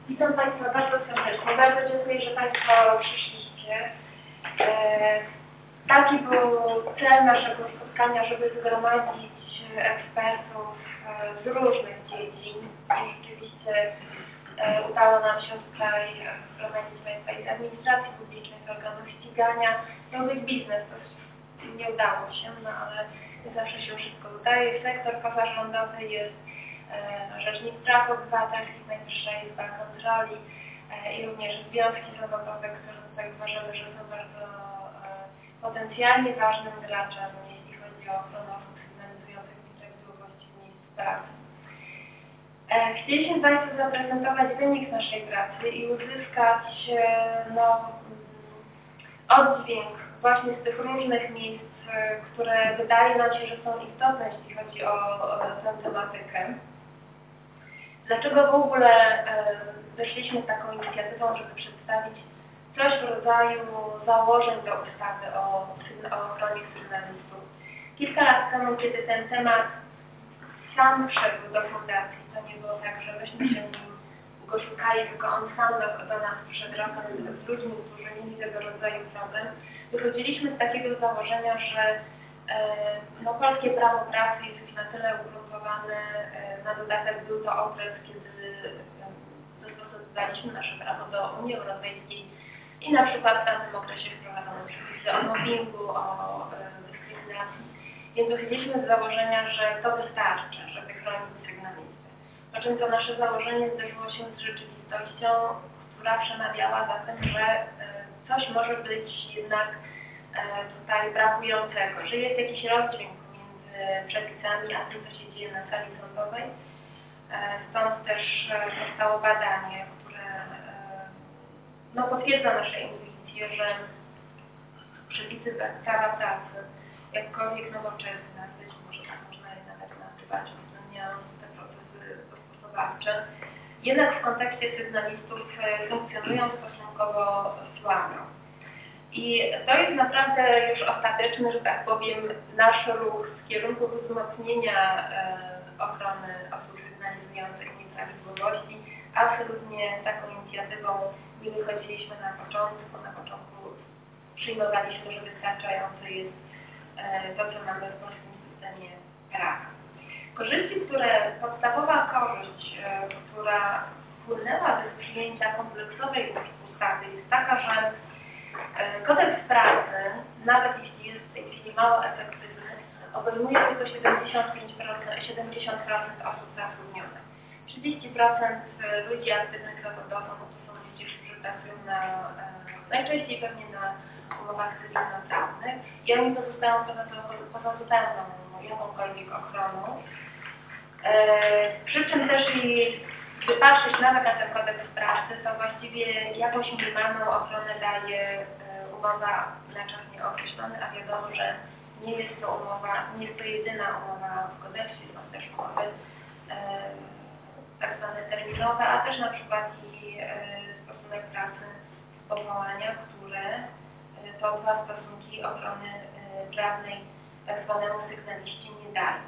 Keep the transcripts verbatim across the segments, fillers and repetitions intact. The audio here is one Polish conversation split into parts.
Witam Państwa bardzo serdecznie. Bardzo dziękuję, że Państwo przyszliście. Taki był cel naszego spotkania, żeby zgromadzić ekspertów z różnych dziedzin. I rzeczywiście udało nam się tutaj zgromadzić Państwa i z administracji publicznej, z organów ścigania. Miał być biznes, to nie udało się, no ale nie zawsze się wszystko udaje. Sektor pozarządowy jest Rzecznik Praw Obywatelskich, Najwyższa Izba Kontroli i również związki zawodowe, które tutaj uważamy, że są bardzo potencjalnie ważnym graczem, jeśli chodzi o ochronę osób sygnalizujących nieprawidłowości w miejscu pracy. Chcieliśmy Państwu zaprezentować wynik naszej pracy i uzyskać no, oddźwięk właśnie z tych różnych miejsc, które wydaje nam się, że są istotne, jeśli chodzi o, o tę tematykę. Dlaczego w ogóle wyszliśmy z taką inicjatywą, żeby przedstawić coś w rodzaju założeń do ustawy o, o ochronie sygnalistów? Kilka lat temu, kiedy ten temat sam wszedł do fundacji, to nie było tak, że myśmy się nim go szukali, tylko on sam do, do nas przyszedł razem z ludźmi, którzy mieli tego rodzaju problem. Wychodziliśmy z takiego założenia, że no, polskie prawo pracy jest już na tyle ugruntowane, na dodatek był to okres, kiedy dostosowywaliśmy nasze prawo do Unii Europejskiej i na przykład w tamtym okresie wprowadzono przepisy o mobbingu, o dyskryminacji, więc wychodziliśmy z założenia, że to wystarczy, żeby chronić sygnalisty. Po czym to nasze założenie zderzyło się z rzeczywistością, która przemawiała za tym, że coś może być jednak tutaj brakującego, że jest jakiś rozdźwięk między przepisami a tym, co się dzieje na sali sądowej. Stąd też powstało badanie, które no, potwierdza nasze intuicje, że przepisy prawa pracy, jakkolwiek nowoczesne, być może tak można je nawet nazywać, uwzględniając te procesy dostosowawcze, jednak w kontekście sygnalistów funkcjonują stosunkowo słabo. I to jest naprawdę już ostateczny, że tak powiem, nasz ruch w kierunku wzmocnienia e, ochrony osób sygnalizujących nieprawidłowości. Absolutnie taką inicjatywą nie wychodziliśmy na początku. Na początku przyjmowaliśmy, że wystarczające jest e, to, co mamy w polskim systemie prawa. Korzyści, które, podstawowa korzyść, e, która wpłynęła z przyjęcia kompleksowej ustawy jest taka, że Kodeks pracy, nawet jeśli jest w tej chwili mało efektywny, obejmuje tylko siedemdziesiąt pięć procent, siedemdziesiąt procent osób zatrudnionych. trzydzieści procent ludzi aktywnych zawodowo to są ludzie, którzy pracują na, najczęściej pewnie na umowach cywilnoprawnych i oni pozostają poza zupełną jakąkolwiek ochroną. Przy czym też i gdy patrzeć nawet na ten kodeks pracy, to właściwie jakąś minimalną ochronę daje umowa na czas nieokreślony, a wiadomo, że nie jest to umowa, nie jest to jedyna umowa w kodeksie, są też umowy e, tak zwane terminowe, a też na przykład i e, stosunek pracy z powołania, które e, to dwa stosunki ochrony e, prawnej tak zwanemu sygnaliście nie dają.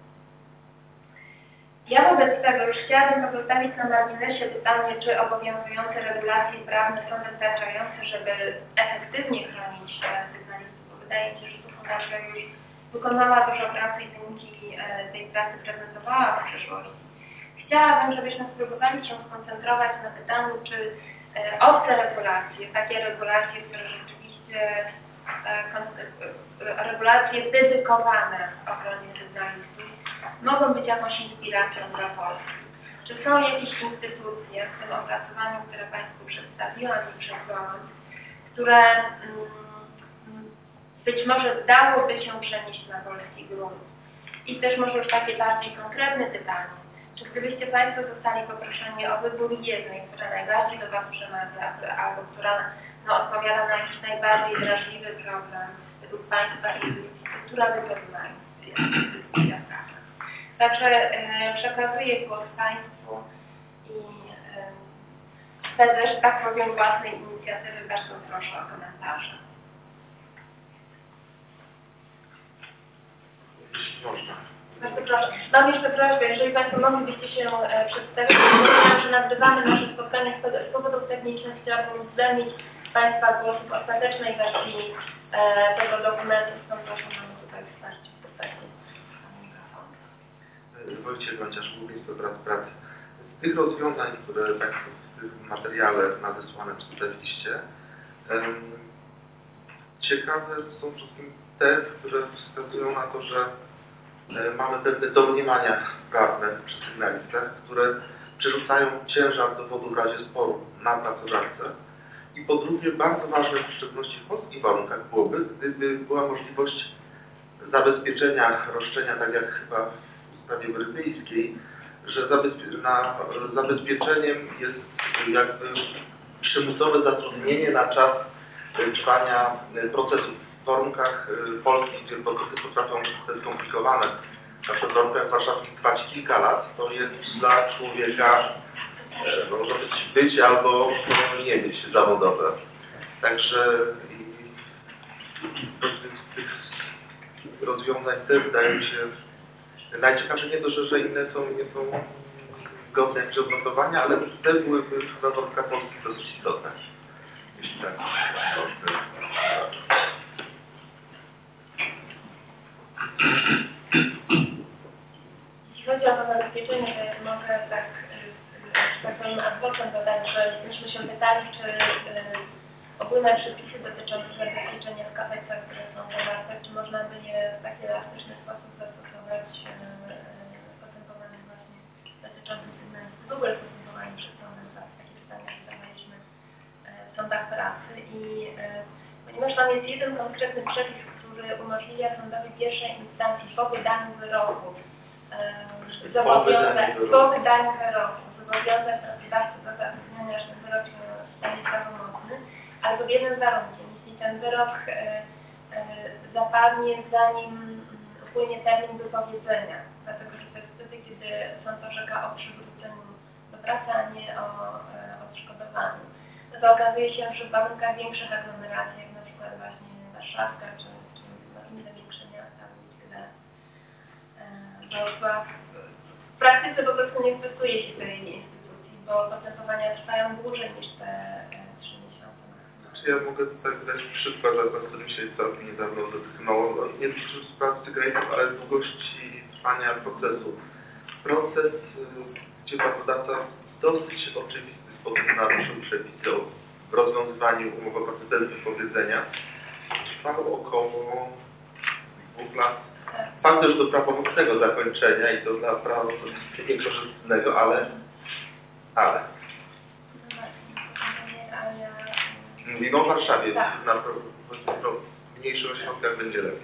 Ja wobec tego już chciałabym pozostawić na marginesie pytanie, czy obowiązujące regulacje prawne są wystarczające, żeby efektywnie chronić sygnalistów, bo wydaje mi się, że tu fundacja już wykonała dużo pracy i wyniki tej pracy prezentowała w przyszłości. Chciałabym, żebyśmy spróbowali się skoncentrować na pytaniu, czy obce regulacje, takie regulacje, które rzeczywiście regulacje dedykowane ochronie sygnalistów, mogą być jakąś inspiracją dla Polski. Czy są jakieś instytucje w tym opracowaniu, które Państwu przedstawiłam i przesłałam, które mm, być może dałoby się przenieść na polski grunt? I też może już takie bardziej konkretne pytanie. Czy gdybyście Państwo zostali poproszeni o wybór jednej, która najbardziej do Was przemawia, albo która no, odpowiada na jakiś najbardziej drażliwy problem według Państwa i która by to była instytucja prawna? Także e, przekazuję głos Państwu i e, też, że tak powiem, własnej inicjatywy bardzo proszę o komentarze. Jeśli można. Bardzo proszę. Mam jeszcze prośbę, jeżeli Państwo moglibyście się e, przedstawić, to że nagrywamy nasze spotkanie z powodów technicznych. Chciałabym uwzględnić Państwa głosy w ostatecznej wersji e, tego dokumentu. Stąd proszę nam tutaj wsparcie w postaci mikrofonu. Wojciech Gonciarz, Głównictwo Prac Pracy. Z tych rozwiązań, które Państwo w tym materiale nadesłane przedstawiliście, um, ciekawe są wszystkim te, które wskazują na to, że e, mamy pewne domniemania prawne przy sygnalistach, które przerzucają ciężar dowodu w razie sporu na pracodawcę. I po drugie, bardzo ważne w szczególności w polskich warunkach byłoby, gdyby była możliwość zabezpieczenia roszczenia, tak jak chyba w sprawie brytyjskiej, że zabezpie na zabezpieczeniem jest jakby przymusowe zatrudnienie na czas trwania procesu. W warunkach polskich, gdzie procesy potrafią być skomplikowane, na przykład w warunkach warszawskich trwać kilka lat, to jest dla człowieka no, może być, być albo nie być zawodowe. Także z tych rozwiązań te wydają się najciekawsze nie to, że, że inne są nie są godne jak odnotowania, ale te byłyby w warunkach polskich dosyć istotne. Jeśli tak. Jeśli chodzi o to zabezpieczenie, to ja mogę tak, że tak powiem, ad vocem dodać, że myśmy się pytali, czy y, ogólne przepisy dotyczące zabezpieczenia w K P C, które są zawarte, czy można by je w taki elastyczny sposób zastosować y, y, postępowaniem właśnie dotyczącym sygnalistów, w ogóle postępowaniem przed sądem. Takie pytania zadawaliśmy y, w sądach pracy i y, ponieważ tam jest jeden konkretny przepis, który umożliwia sądowi pierwszej instancji po wydaniu wyroku zobowiązać, po wydaniu wyroku zobowiązać pracodawcę do zatrudnienia, że ten wyrok stanie prawomocny, ale pod jednym warunkiem, jeśli ten wyrok e, e, zapadnie zanim upłynie termin wypowiedzenia, dlatego że to jest wtedy, kiedy sąd orzeka o przywróceniu do pracy, a nie o e, odszkodowaniu. No to okazuje się, że w warunkach większych aglomeracji, jak na przykład właśnie warszawska, czy, czy no, inne większe miasta, Łódź, Wrocław, w praktyce po prostu nie stosuje się tej instytucji, bo postępowania trwają dłużej niż te trzy miesiące. Znaczy ja mogę tak dać przykład, z którym się całkiem niedawno dotknąłem, nie dotyczy spraw cygaretów, ale długości trwania procesu. Proces, gdzie pracodawca w dosyć oczywisty sposób naruszył przepisy o rozwiązywaniu umowy o pracy bez wypowiedzenia, trwał około dwóch lat. Fakt też do prawomocnego zakończenia i to dla prawa niekorzystnego, ale... ale... Mówimy o Warszawie, tak. Na mniejszych ośrodkach będzie lepiej.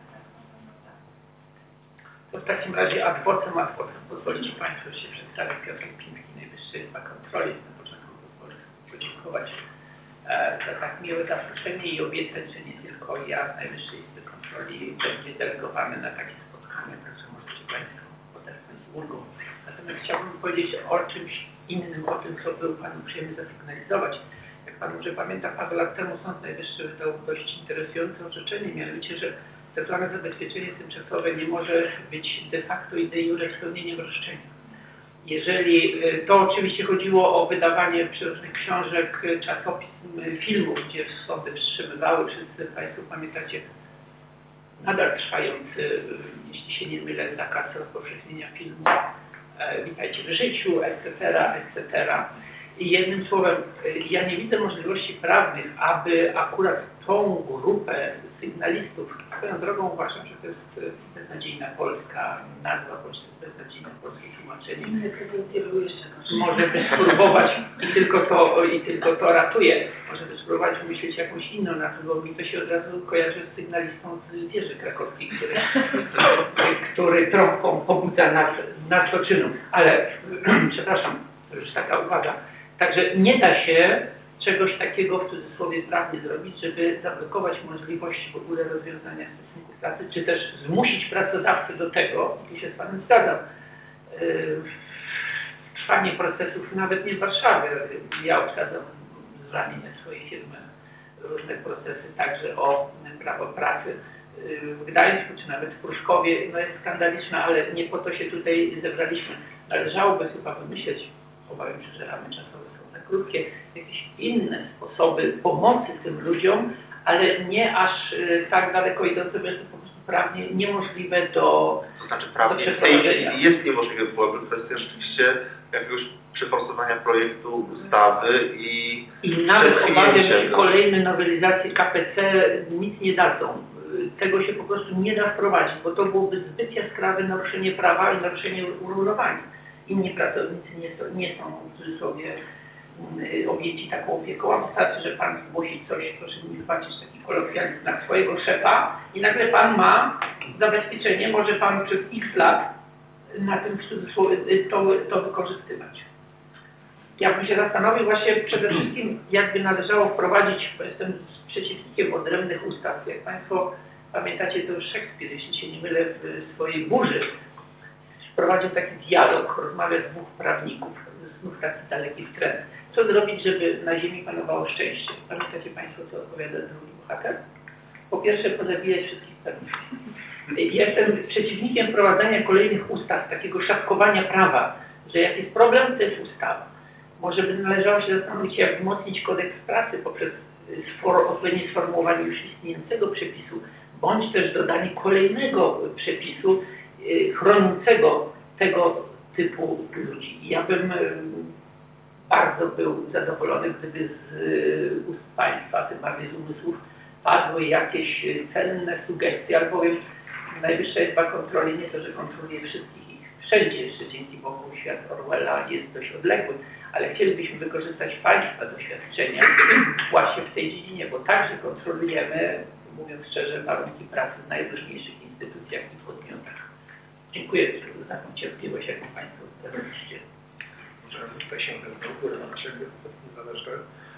To w takim razie ad vocem, ad vocem pozwolicie Państwo się przedstawić. Piotr Piński, Najwyższa Izba Kontroli. Na początku pozwolę podziękować e, za tak miłe zaproszenie i obiecać, że nie tylko ja z Najwyższej Izby Kontroli będzie delegowany na takie spotkania, także możecie Państwo odetchnąć z ulgą. Natomiast chciałbym powiedzieć o czymś innym, o tym, co był Panu uprzejmy zasygnalizować. Jak Pan może pamięta, parę lat temu Sąd Najwyższy wydał dość interesujące orzeczenie, mianowicie, że tak zwane zabezpieczenie tymczasowe nie może być de facto i de jure spełnieniem roszczenia. Jeżeli to oczywiście chodziło o wydawanie przeróżnych książek, czasopism, filmów, gdzie sądy wstrzymywały, wszyscy Państwo pamiętacie, nadal trwający, jeśli się nie mylę, zakaz rozpowszechnienia filmu Witajcie w życiu, et cetera, et cetera. I jednym słowem, ja nie widzę możliwości prawnych, aby akurat tą grupę sygnalistów, swoją drogą uważam, że to jest beznadziejna polska nazwa, bo to jest beznadziejne polskie tłumaczenie. Może by spróbować i tylko to, i tylko to ratuje. Może by spróbować wymyślić jakąś inną nazwę, bo mi to się od razu kojarzy z sygnalistą z wieży krakowskiej, który, który trąbką pobudza nad, nad zloczynu. Ale przepraszam, to już taka uwaga. Także nie da się czegoś takiego w cudzysłowie prawnie zrobić, żeby zablokować możliwość w ogóle rozwiązania stosunków pracy, czy też zmusić pracodawcę do tego, i tu się z Panem zgadzam, yy, trwanie procesów nawet nie w Warszawie. Ja obsadzam z ramienia swojej firmy różne procesy, także o prawo pracy w Gdańsku, czy nawet w Pruszkowie, no jest skandaliczna, ale nie po to się tutaj zebraliśmy. Należałoby chyba wymyśleć, obawiam się, że ramy czasowe są za krótkie, jakieś inne sposoby pomocy tym ludziom, ale nie aż tak daleko idące, bo jest to po prostu prawnie niemożliwe do To znaczy prawnie w tej chwili jest niemożliwe, byłaby kwestia rzeczywiście jakiegoś przeforsowania projektu ustawy i... I nawet obawiam się, no. kolejne nowelizacje K P C nic nie dadzą. Tego się po prostu nie da wprowadzić, bo to byłoby zbyt jaskrawe naruszenie prawa i naruszenie uregulowania. Inni pracownicy nie, są, nie są w cudzysłowie objęci taką opieką, a wystarczy, że Pan zgłosi coś, proszę mi wybaczyć taki kolokwializm, na swojego szefa i nagle Pan ma zabezpieczenie, może Pan przez X lat na tym w cudzysłowie to, to wykorzystywać. Ja bym się zastanowił właśnie przede wszystkim, jakby należało wprowadzić, bo jestem przeciwnikiem odrębnych ustaw. Jak Państwo pamiętacie, to już Szekspir, jeśli się nie mylę, w swojej burzy wprowadził taki dialog, rozmawia z dwóch prawników, znów taki daleki wtręt. Co zrobić, żeby na ziemi panowało szczęście? Pamiętacie Państwo, co odpowiada drugi bohater? Po pierwsze, pozabijać wszystkich prawników. Jestem przeciwnikiem wprowadzania kolejnych ustaw, takiego szafkowania prawa, że jak jest problem, to jest ustawa. Może by należało się zastanowić, jak wzmocnić kodeks pracy poprzez odpowiednie sformułowanie już istniejącego przepisu, bądź też dodanie kolejnego przepisu yy, chroniącego tego typu ludzi. Ja bym yy, bardzo był zadowolony, gdyby z yy, ust Państwa, tym bardziej z umysłów, padły jakieś cenne sugestie, albowiem Najwyższa Izba Kontroli nie to, że kontroluje wszystkich ich wszędzie, jeszcze dzięki Bogu świat Orwella jest dość odległy, ale chcielibyśmy wykorzystać Państwa doświadczenia właśnie w tej dziedzinie, bo także kontrolujemy, mówiąc szczerze, warunki pracy w najróżniejszych instytucjach i podmiotach. Dziękuję za taką cierpliwość, jaką Państwo zdarzyliście. Może tutaj się do góry na Ciebie zależy.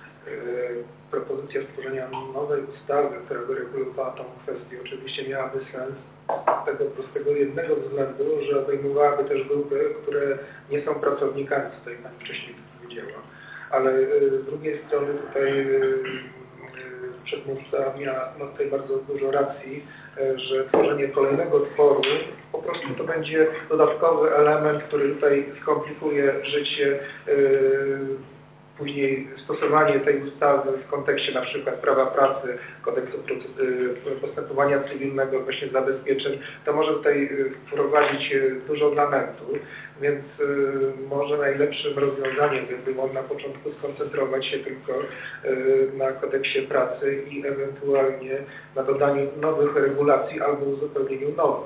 Propozycja stworzenia nowej ustawy, która by regulowała tą kwestię, oczywiście miałaby sens z tego prostego jednego względu, że obejmowałaby też grupy, które nie są pracownikami, co tutaj Pani wcześniej powiedziała. Ale z drugiej strony tutaj przedmówca ma tutaj bardzo dużo racji, że tworzenie kolejnego tworu po prostu to będzie dodatkowy element, który tutaj skomplikuje życie, później stosowanie tej ustawy w kontekście na przykład prawa pracy, kodeksu postępowania cywilnego, właśnie zabezpieczeń, to może tutaj wprowadzić dużo lamentu, więc może najlepszym rozwiązaniem by było na początku skoncentrować się tylko na kodeksie pracy i ewentualnie na dodaniu nowych regulacji albo uzupełnieniu nowych.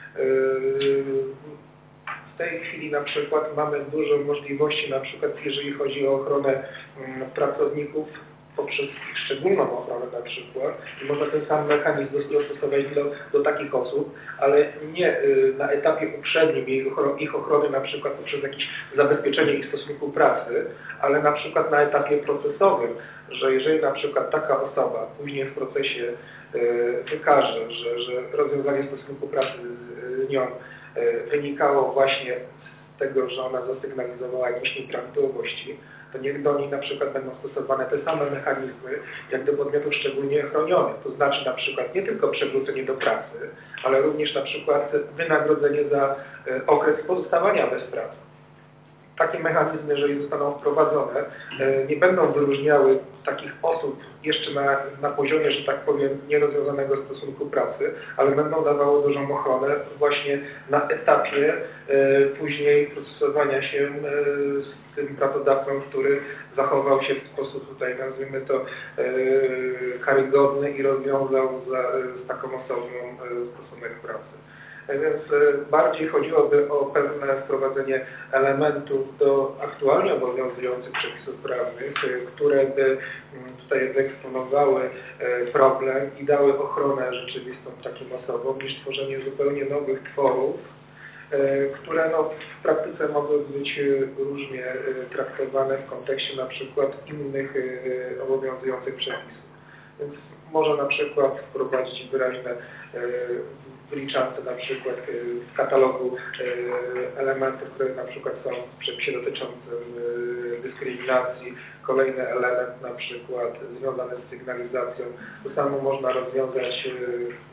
W tej chwili na przykład mamy dużo możliwości, na przykład jeżeli chodzi o ochronę pracowników poprzez szczególną ochronę na przykład i można ten sam mechanizm dostosować do, do takich osób, ale nie na etapie uprzednim ich ochrony na przykład poprzez jakieś zabezpieczenie ich stosunku pracy, ale na przykład na etapie procesowym, że jeżeli na przykład taka osoba później w procesie wykaże, że, że rozwiązanie stosunku pracy z nią wynikało właśnie z tego, że ona zasygnalizowała jakieś nieprawidłowości, to niech do niej na przykład będą stosowane te same mechanizmy, jak do podmiotów szczególnie chronionych. To znaczy na przykład nie tylko przywrócenie do pracy, ale również na przykład wynagrodzenie za okres pozostawania bez pracy. Takie mechanizmy, jeżeli zostaną wprowadzone, nie będą wyróżniały takich osób jeszcze na, na poziomie, że tak powiem, nierozwiązanego stosunku pracy, ale będą dawały dużą ochronę właśnie na etapie e, później procesowania się e, z tym pracodawcą, który zachował się w sposób tutaj, nazwijmy to, e, karygodny i rozwiązał za, z taką osobą e, stosunek pracy. Więc bardziej chodziłoby o pewne wprowadzenie elementów do aktualnie obowiązujących przepisów prawnych, które by tutaj wyeksponowały problem i dały ochronę rzeczywistą takim osobom, niż tworzenie zupełnie nowych tworów, które no, w praktyce mogłyby być różnie traktowane w kontekście na przykład innych obowiązujących przepisów. Więc może na przykład wprowadzić wyraźne wyliczance na przykład w katalogu elementów, które na przykład są w przepisie dotyczącym dyskryminacji. Kolejny element na przykład związany z sygnalizacją. To samo można rozwiązać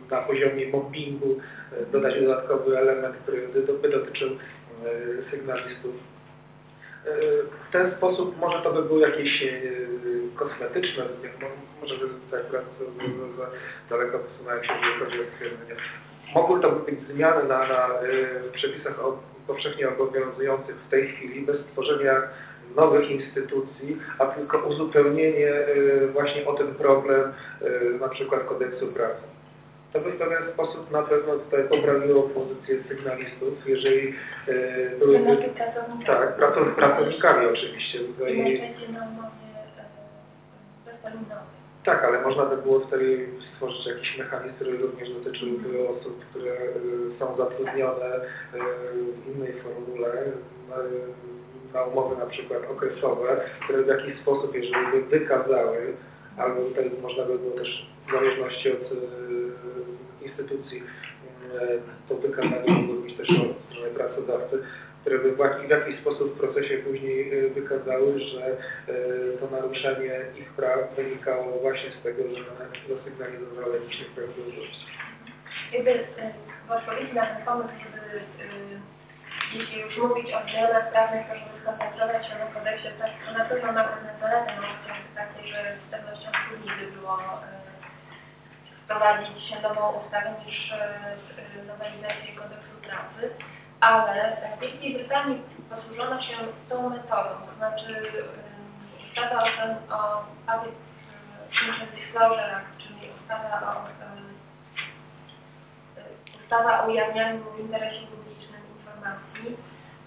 na poziomie mobbingu dodać dodatkowy element, który by dotyczył sygnalistów. W ten sposób może to by były jakieś kosmetyczne, może tak akurat daleko posunąłem się, jeżeli chodzi o stwierdzenie. Mogły to być zmiany na, na przepisach o, powszechnie obowiązujących w tej chwili bez tworzenia nowych instytucji, a tylko uzupełnienie właśnie o ten problem na przykład kodeksu pracy. To by w pewien sposób na pewno tutaj poprawiło pozycję sygnalistów, jeżeli e, byłyby... Tak, pracow, pracownikami oczywiście. I na umowie bezterminowej. Tak, ale można by było wtedy stworzyć jakiś mechanizm, który również dotyczyłby osób, które y, są zatrudnione y, w innej formule, y, na umowy na przykład okresowe, które w jakiś sposób, jeżeli by wykazały, albo tutaj można by było też w zależności od y, instytucji, y, to wykazanie mogło być też od strony pracodawcy, które by w jakiś sposób w procesie później wykazały, że to naruszenie ich praw wynikało właśnie z tego, że one zasygnalizowały jakieś nieprawidłowości. Jakby w odpowiedzi na ten pomysł, żeby jeśli już mówić o zmianach prawnych, to żeby skoncentrować się na kodeksie, to na pewno ma pewne zalety, no chociażby takie, że z pewnością trudniej by było wprowadzić nową ustawę niż nowelizację kodeksu pracy. Ale w Wielkiej Brytanii posłużono się tą metodą, to znaczy ustawa o, o public interest disclosure Act, czyli ustawa o, ustawa o ujawnianiu w interesie publicznym informacji,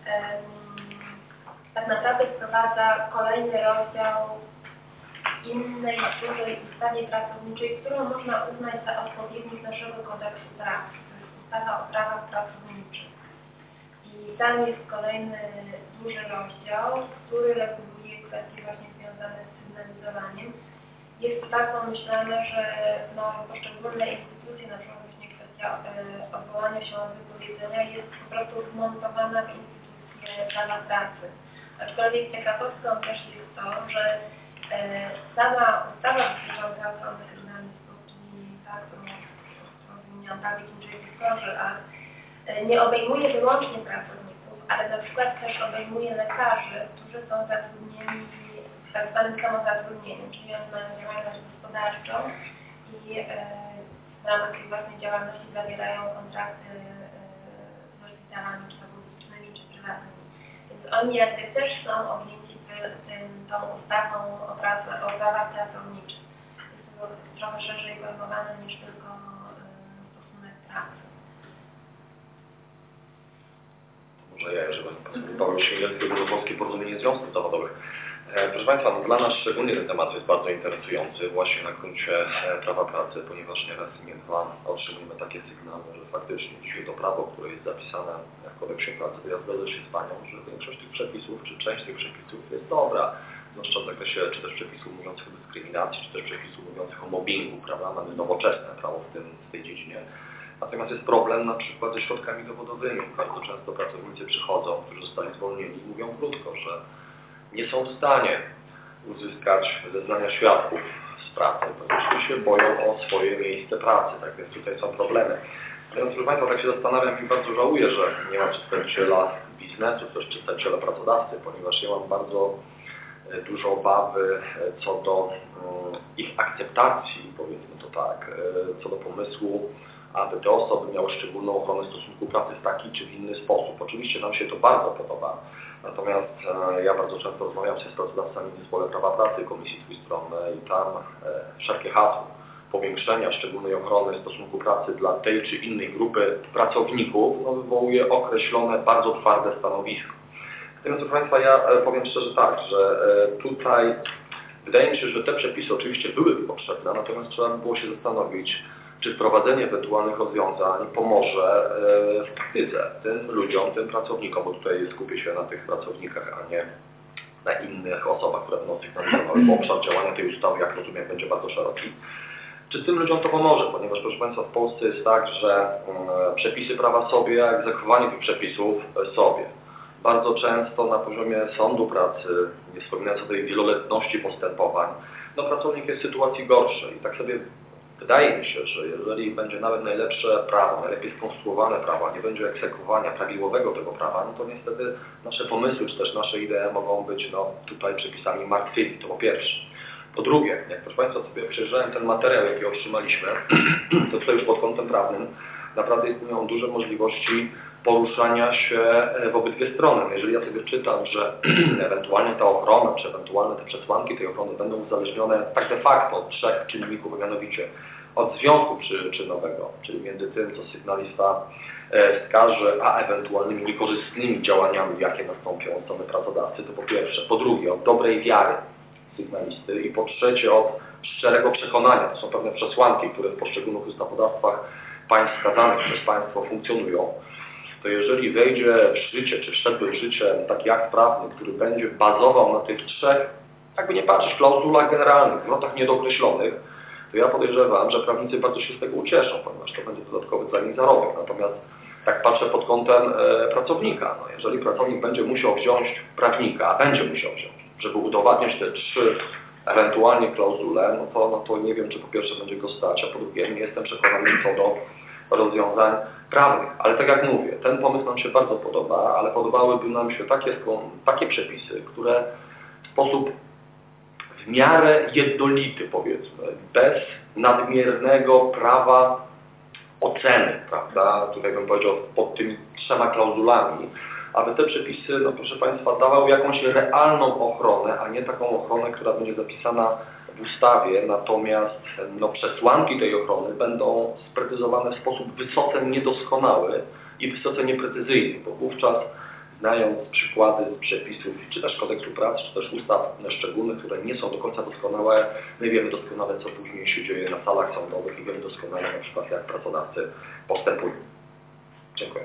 tak naprawdę wprowadza kolejny rozdział innej dużej ustawie pracowniczej, którą można uznać za odpowiednik naszego kodeksu pracy. To jest ustawa o prawach pracowniczych. I tam jest kolejny duży rozdział, który reguluje kwestie właśnie związane z sygnalizowaniem. Jest to tak pomyślane, że no, poszczególne instytucje, na przykład właśnie kwestia e, odwołania się od wypowiedzenia jest po prostu wmontowana w instytucje prawa pracy. Aczkolwiek ciekawostką też jest to, że e, sama ustawa dotycząca ochrony sygnalistów, czyli ta, którą wymieniłam, Public Interest Disclosure Act, nie obejmuje wyłącznie pracowników, ale na przykład też obejmuje lekarzy, którzy są zatrudnieni w tak zwanym samozatrudnieniu, czyli oni mają działalność gospodarczą i e, w ramach tej własnej działalności zawierają kontrakty e, z szpitalami, czy to publicznymi, czy prywatnymi. Więc oni jakby też są objęci tym, tą ustawą o, pracy, o prawach pracowniczych. Jest to trochę szerzej pojmowane niż tylko e, stosunek pracy. Może ja, żeby Paweł Śmielewski, Ogólnopolskie Porozumienie Związków Zawodowych. E, proszę Państwa, no, dla nas szczególnie ten temat jest bardzo interesujący właśnie na gruncie e, prawa pracy, ponieważ nie raz i nie dwa otrzymujemy takie sygnały, że faktycznie dzisiaj to prawo, które jest zapisane w kodeksie pracy, to ja zgodzę się z Panią, że większość tych przepisów, czy część tych przepisów jest dobra, zwłaszcza w zakresie czy też przepisów mówiących o dyskryminacji, czy też przepisów mówiących o mobbingu, prawda? Mamy nowoczesne prawo w, tym, w tej dziedzinie. Natomiast jest problem na przykład ze środkami dowodowymi. Bardzo często pracownicy przychodzą, którzy zostali zwolnieni i mówią krótko, że nie są w stanie uzyskać zeznania świadków z pracy, ponieważ się boją o swoje miejsce pracy, tak więc tutaj są problemy. Natomiast proszę Państwa, tak się zastanawiam i bardzo żałuję, że nie ma przedstawiciela biznesu, też przedstawiciela pracodawcy, ponieważ ja mam bardzo dużo obawy co do ich akceptacji, powiedzmy to tak, co do pomysłu, aby te osoby miały szczególną ochronę stosunku pracy w taki czy w inny sposób. Oczywiście nam się to bardzo podoba, natomiast e, ja bardzo często rozmawiam się z pracodawcami w Zespole Prawa Pracy Komisji Trójstronnej i tam e, wszelkie hasło powiększenia szczególnej ochrony stosunku pracy dla tej czy innej grupy pracowników no, wywołuje określone, bardzo twarde stanowisko. Natomiast proszę Państwa, ja e, powiem szczerze tak, że e, tutaj wydaje mi się, że te przepisy oczywiście byłyby potrzebne, natomiast trzeba by było się zastanowić, czy wprowadzenie ewentualnych rozwiązań pomoże w praktyce tym ludziom, tym pracownikom, bo tutaj skupię się na tych pracownikach, a nie na innych osobach, które będą sygnalizowały, bo obszar działania tej ustawy, jak rozumiem, będzie bardzo szeroki. Czy tym ludziom to pomoże? Ponieważ, proszę Państwa, w Polsce jest tak, że przepisy prawa sobie, a egzekwowanie tych przepisów sobie. Bardzo często na poziomie sądu pracy, nie wspominając o tej wieloletności postępowań, no pracownik jest w sytuacji gorszej. I tak sobie Wydaje mi się, że jeżeli będzie nawet najlepsze prawo, najlepiej skonstruowane prawo, nie będzie egzekwowania prawidłowego tego prawa, no to niestety nasze pomysły czy też nasze idee mogą być no, tutaj przepisami martwymi, to po pierwsze. Po drugie, jak proszę Państwa sobie przejrzałem ten materiał, jaki otrzymaliśmy, to tutaj już pod kątem prawnym naprawdę istnieją duże możliwości poruszania się w obydwie strony. Jeżeli ja sobie czytam, że ewentualnie ta ochrona, czy ewentualne te przesłanki tej ochrony będą uzależnione tak de facto od trzech czynników, a mianowicie od związku przyczynowego, czyli między tym, co sygnalista wskaże, a ewentualnymi niekorzystnymi działaniami, jakie nastąpią od strony pracodawcy, to po pierwsze. Po drugie, od dobrej wiary sygnalisty i po trzecie, od szczerego przekonania. To są pewne przesłanki, które w poszczególnych ustawodawstwach państw wskazanych przez państwo funkcjonują. To jeżeli wejdzie w życie, czy wszedłby w życie taki akt prawny, który będzie bazował na tych trzech, jakby nie patrzeć, klauzulach generalnych, zwrotach niedookreślonych, to ja podejrzewam, że prawnicy bardzo się z tego ucieszą, ponieważ to będzie dodatkowy dla nich zarobek. Natomiast tak patrzę pod kątem e, pracownika. No, jeżeli pracownik będzie musiał wziąć prawnika, a będzie musiał wziąć, żeby udowadniać te trzy ewentualnie klauzule, no to, no to nie wiem, czy po pierwsze będzie go stać, a po drugie nie jestem przekonany co do rozwiązań prawnych. Ale tak jak mówię, ten pomysł nam się bardzo podoba, ale podobałyby nam się takie, takie przepisy, które w sposób w miarę jednolity, powiedzmy, bez nadmiernego prawa oceny, prawda, tutaj bym powiedział pod tymi trzema klauzulami, aby te przepisy, no proszę Państwa, dawały jakąś realną ochronę, a nie taką ochronę, która będzie zapisana w ustawie, natomiast no, przesłanki tej ochrony będą sprecyzowane w sposób wysoce niedoskonały i wysoce nieprecyzyjny, bo wówczas, znając przykłady z przepisów, czy też kodeksu pracy, czy też ustaw szczególnych, które nie są do końca doskonałe, my wiemy doskonale, co później się dzieje na salach sądowych i wiemy doskonale na przykład, jak pracodawcy postępują. Dziękuję.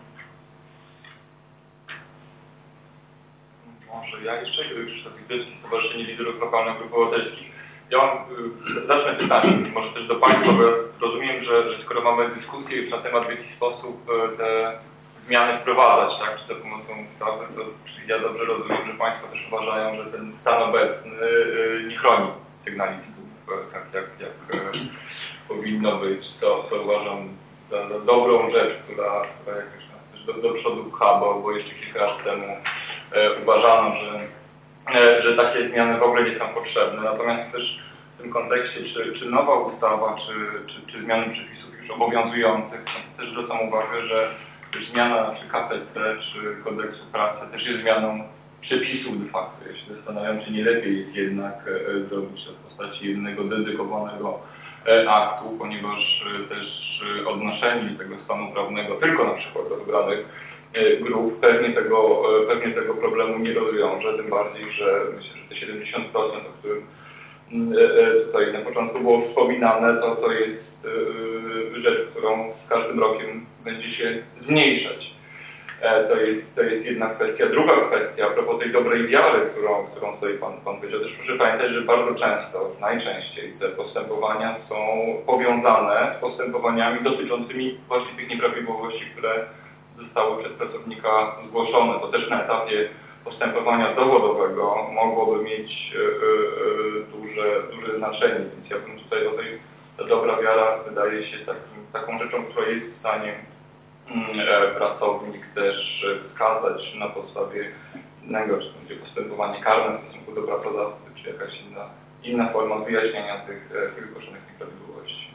Może ja jeszcze, Krzysztof Witecki, Stowarzyszenie Liderów Lokalnych Grup Obywatelskich. Ja mam, y, zacznę pytanie, może też do Państwa, bo ja rozumiem, że, że skoro mamy dyskusję już na temat, w jaki sposób te zmiany wprowadzać, tak, czy za pomocą ustawy, to czy ja dobrze rozumiem, że Państwo też uważają, że ten stan obecny y, nie chroni sygnalistów, y, tak jak, jak y, powinno być, co, co uważam za, za dobrą rzecz, która, która jakoś nas też do, do przodu pcha, bo, bo jeszcze kilka lat temu y, uważano, że że takie zmiany w ogóle nie są potrzebne. Natomiast też w tym kontekście, czy, czy nowa ustawa, czy, czy, czy zmiany przepisów już obowiązujących, też zwracam uwagę, że zmiana czy K P C, czy kodeksu pracy też jest zmianą przepisów de facto. Ja się zastanawiam, czy nie lepiej jest jednak e, zrobić to w postaci jednego dedykowanego e, aktu, ponieważ e, też e, odnoszenie tego stanu prawnego tylko na przykład do wybranych grup pewnie tego, pewnie tego problemu nie rozwiąże, tym bardziej, że myślę, że te siedemdziesiąt procent, o którym tutaj na początku było wspominane, to, to jest rzecz, którą z każdym rokiem będzie się zmniejszać. To jest, to jest jedna kwestia. Druga kwestia, a propos tej dobrej wiary, którą, którą tutaj Pan, pan powiedział, też proszę pamiętać, że bardzo często, najczęściej te postępowania są powiązane z postępowaniami dotyczącymi właśnie tych nieprawidłowości, które zostały przez pracownika zgłoszone. To też na etapie postępowania dowodowego mogłoby mieć y, y, duże, duże znaczenie. Więc ja bym tutaj o tej, ta dobra wiara wydaje się takim, taką rzeczą, która jest w stanie y, pracownik też wskazać na podstawie innego, czy to będzie postępowanie karne w stosunku do pracodawcy, czy jakaś inna, inna forma wyjaśnienia tych, tych zgłoszonych nieprawidłowości.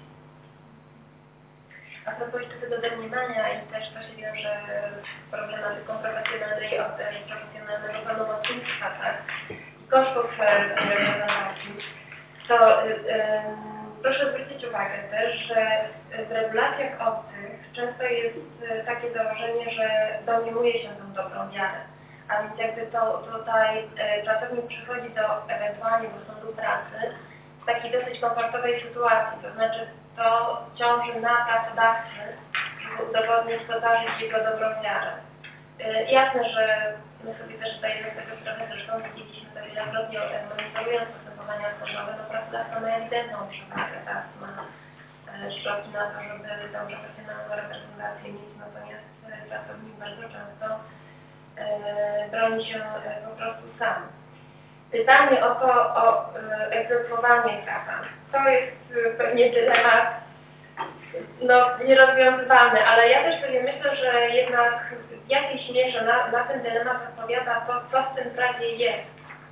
A propos jeszcze tego domniemania i też to się wiąże z problematyką profesjonalnej, profesjonalnego pełnomocnictwa, tak, i kosztów reprezentacji, to y, y, proszę zwrócić uwagę też, że w regulacjach obcych często jest takie założenie, że domniemuje się tą dobrą wiarę. A więc jakby to tutaj y, pracownik przychodzi do ewentualnie do sądu pracy w takiej dosyć komfortowej sytuacji, to znaczy to ciąży na pracodawcy, żeby udowodnić, podarzyć jego dobrą wiarę. Yy, jasne, że my sobie też zdajemy z tego sprawę, zresztą widzieliśmy to wielokrotnie, monitorując postępowania sądowe, no pracodawca ma ewidentną przewagę, tak, ma yy, środki na to, żeby tę profesjonalną reprezentację mieć, natomiast yy, pracownik bardzo często yy, broni się yy, po prostu sam. pytanie o to, o y, egzekwowanie prawa. To jest y, pewnie dylemat no, nierozwiązywalny, ale ja też sobie myślę, że jednak w jakiejś mierze na, na ten dylemat odpowiada to, co w tym prawie jest.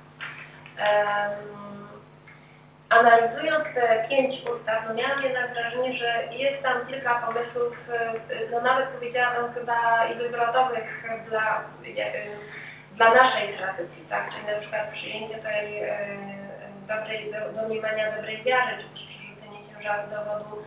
Um, Analizując te pięć ustaw, no miałam jednak wrażenie, że jest tam kilka pomysłów, no nawet powiedziałabym chyba i wywrotowych dla, dla naszej tradycji, tak? Czyli na przykład przyjęcie tej e, dobrej, do, domniemania dobrej wiary, czy też przerzucenie ciężaru dowodu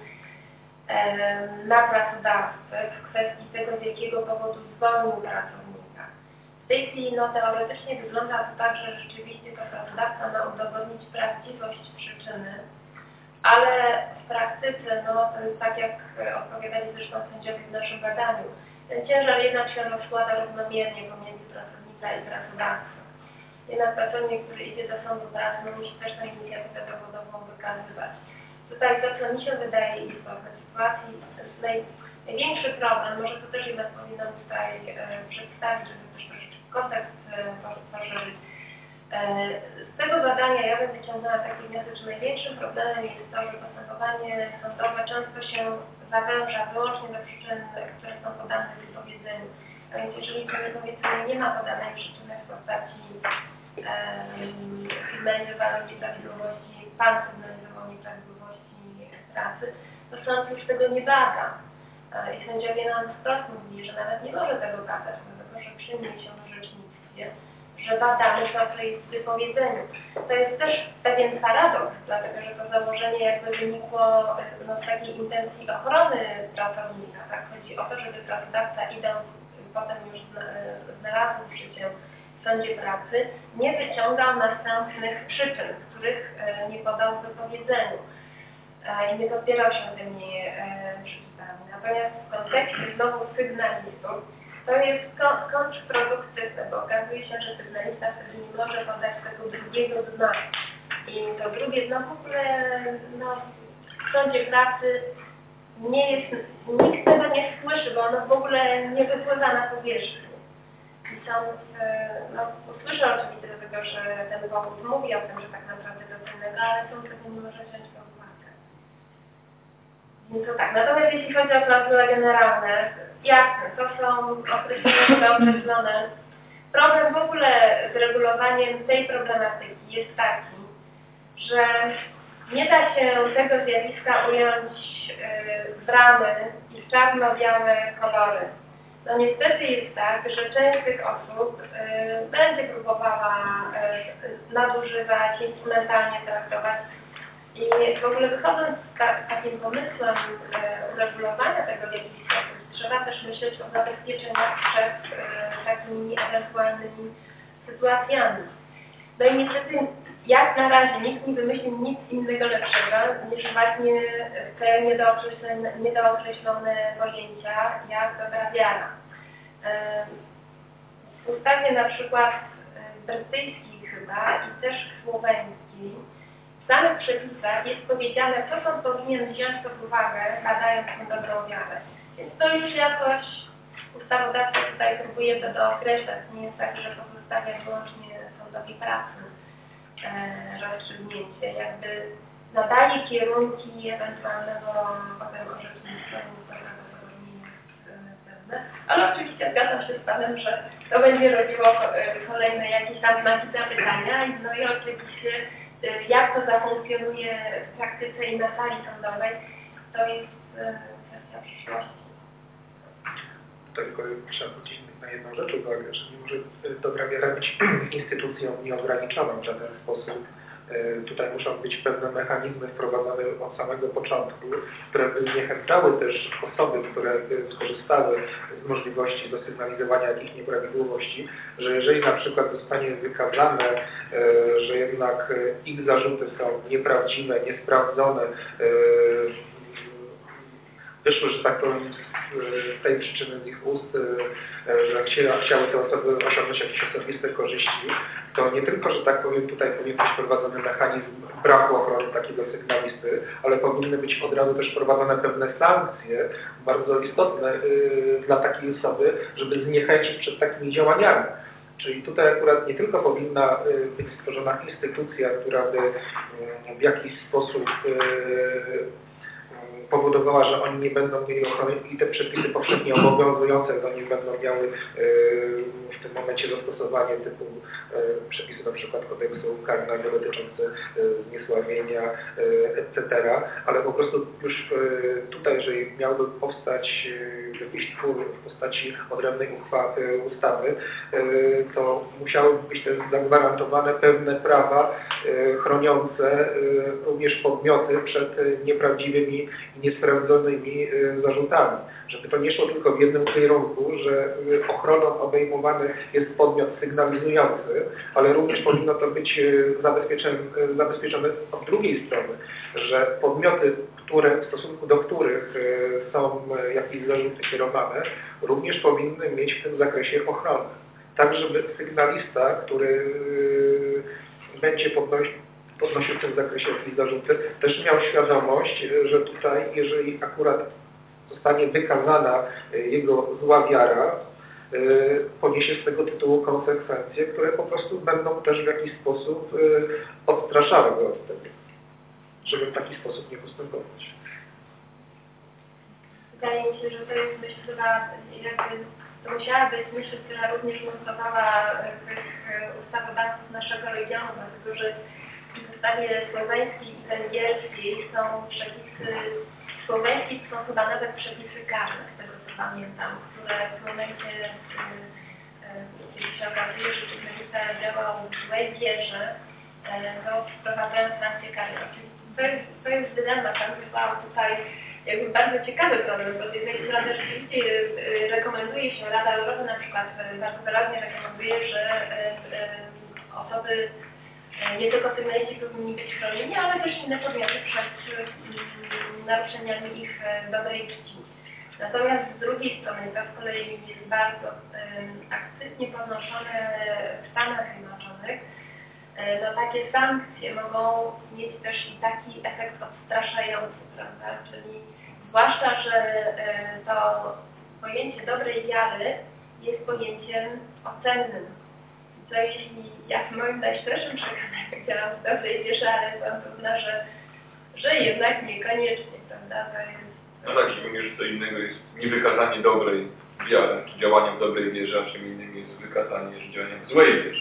e, na pracodawcę w kwestii tego, z jakiego powodu zwolnił pracownika. W tej chwili no, teoretycznie wygląda to tak, że rzeczywiście to pracodawca ma udowodnić prawdziwość przyczyny, ale w praktyce, no to jest tak jak odpowiadali zresztą sędziowie w naszym badaniu, ten ciężar jednak się rozkłada równomiernie pomiędzy pracownika i pracodawcę. Jednak pracownik, który idzie do sądu pracy, no musi też tę inicjatywę dowodową wykazywać. Tutaj to, co mi się wydaje istotne w sytuacji, naj, największy problem, może to też jednak powinnam tutaj e, przedstawić, żeby też troszeczkę kontekst poszerzyć. Z tego badania ja bym wyciągnęła taki wniosek, że największym problemem jest to, że postępowanie sądowe często się zawęża wyłącznie do przyczyn, które są podane w wypowiedzeniu. A więc jeżeli w wypowiedzeniu nie ma podanej przyczyny w postaci um, sygnalizowanej nieprawidłowości, pan sygnalizował nieprawidłowości pracy, to sąd już tego nie bada. I sędziowie nam wprost mówili, że nawet nie może tego badać, dlatego że przyjmie się w orzecznictwie, że badamy to, co jest w wypowiedzeniu. To jest też pewien paradoks, dlatego że to założenie jakby wynikło no, z takiej intencji ochrony pracownika. Tak? Chodzi o to, żeby pracodawca, idąc potem już znalazłszy się w sądzie pracy, nie wyciągał następnych przyczyn, których nie podał w wypowiedzeniu i nie podpierał się tymi przyczynami. Natomiast w kontekście znowu sygnalistów to jest kontrproduktywne, bo okazuje się, że sygnalista wtedy nie może podać tego drugiego dna. I to drugie dno w ogóle no, w sądzie pracy nie jest, nikt tego nie słyszy, bo ono w ogóle nie wypływa na powierzchnię. I sąd no, usłyszy oczywiście do tego, że ten powód mówi o tym, że tak naprawdę to innego, ale sąd tego nie może wziąć pod uwagę. Więc to tak. Natomiast jeśli chodzi o klauzule generalne, jasne, to są określone, określone. Problem w ogóle z regulowaniem tej problematyki jest taki, że nie da się tego zjawiska ująć yy, w ramy i w czarno-białe kolory. No niestety jest tak, że część z tych osób yy, będzie próbowała yy, nadużywać, instrumentalnie traktować. I w ogóle wychodząc z, ta, z takim pomysłem yy, uregulowania tego zjawiska, trzeba też myśleć o zabezpieczeniach przed yy, takimi ewentualnymi sytuacjami. No i niestety jak na razie nikt nie wymyślił nic innego lepszego niż właśnie te niedookreślone, niedookreślone pojęcia jak dobra wiara. W ustawie na przykład brytyjskiej chyba i też słoweńskiej w samych przepisach jest powiedziane, co sąd powinien wziąć pod uwagę, badając tę dobrą wiarę. Więc to już jakoś ustawodawca tutaj próbuje to dookreślać. Nie jest tak, że pozostawia wyłącznie sądowi pracy rozstrzygnięcie, jakby nadaje kierunki ewentualnego potem orzecznictwa, więc to prawdopodobnie jest pewne. Ale oczywiście zgadzam się z Panem, że to będzie rodziło kolejne jakieś tam znaki zapytania i no i oczywiście jak to zafunkcjonuje w praktyce i na sali sądowej, to jest kwestia przyszłości. Tylko trzeba zwrócić na jedną rzecz uwagę, że nie może dobra wiara być instytucją nieograniczoną w żaden sposób. Tutaj muszą być pewne mechanizmy wprowadzone od samego początku, które by zniechęcały też osoby, które skorzystały z możliwości dosygnalizowania jakichś nieprawidłowości, że jeżeli na przykład zostanie wykazane, że jednak ich zarzuty są nieprawdziwe, niesprawdzone, wyszły, że tak powiem, z tej przyczyny z ich ust, że chciały te osoby osiągnąć jakieś osobiste korzyści, to nie tylko, że tak powiem, tutaj powinien być wprowadzony mechanizm braku ochrony takiego sygnalisty, ale powinny być od razu też wprowadzone pewne sankcje bardzo istotne dla takiej osoby, żeby zniechęcić przed takimi działaniami. Czyli tutaj akurat nie tylko powinna być stworzona instytucja, która by w jakiś sposób powodowała, że oni nie będą mieli ochrony i te przepisy powszechnie obowiązujące do nich będą miały w tym momencie zastosowanie typu przepisy na przykład kodeksu karnego dotyczące zniesławienia, et cetera. Ale po prostu już tutaj, jeżeli miałby powstać jakiś twór w postaci odrębnej uchwały, ustawy, to musiałyby być też zagwarantowane pewne prawa chroniące również podmioty przed nieprawdziwymi i niesprawdzonymi zarzutami. Żeby to nie szło tylko w jednym kierunku, że ochroną obejmowany jest podmiot sygnalizujący, ale również powinno to być zabezpieczone, zabezpieczone od drugiej strony, że podmioty, które, w stosunku do których są jakieś zarzuty kierowane, również powinny mieć w tym zakresie ochronę. Tak, żeby sygnalista, który będzie podnosił podnosił w tym zakresie jakieś zarzuty, też miał świadomość, że tutaj, jeżeli akurat zostanie wykazana jego zła wiara, poniesie z tego tytułu konsekwencje, które po prostu będą też w jakiś sposób odstraszały go od tego, żeby w taki sposób nie postępować. Wydaje mi się, że to jest myśl, która jakby to musiała być myśl, która również nurtowała tych ustawodawców naszego regionu, dlatego że w ustawie słoweńskiej i węgierskiej są przepisy, słoweńskiej są chyba nawet przepisy karne, z tego co pamiętam, które w momencie, kiedy się okazuje, że sygnalista działał w złej wierze, to wprowadzają sankcje karne. To jest, to jest dylemat, tam chyba tutaj jakby bardzo ciekawy problem, bo z jednej strony rzeczywiście rekomenduje się, Rada Europy na przykład bardzo wyraźnie rekomenduje, że osoby nie tylko sygnaliści powinni być chronieni, ale też inne podmioty przed naruszeniami ich dobrej czci. Natomiast z drugiej strony, to z kolei jest bardzo akcyjnie podnoszone w Stanach Zjednoczonych, no takie sankcje mogą mieć też i taki efekt odstraszający, prawda? Czyli zwłaszcza, że to pojęcie dobrej wiary jest pojęciem ocennym. Co jeśli ja w moim najszczerszym przekonaniu działam w dobrej wierze, ale byłam pewna, że, że jednak niekoniecznie, prawda? To jest... No tak, szczególnie, że co innego jest niewykazanie dobrej wiary, czy działania w dobrej wierze, a czym innym jest wykazanie, że działania w złej wierze.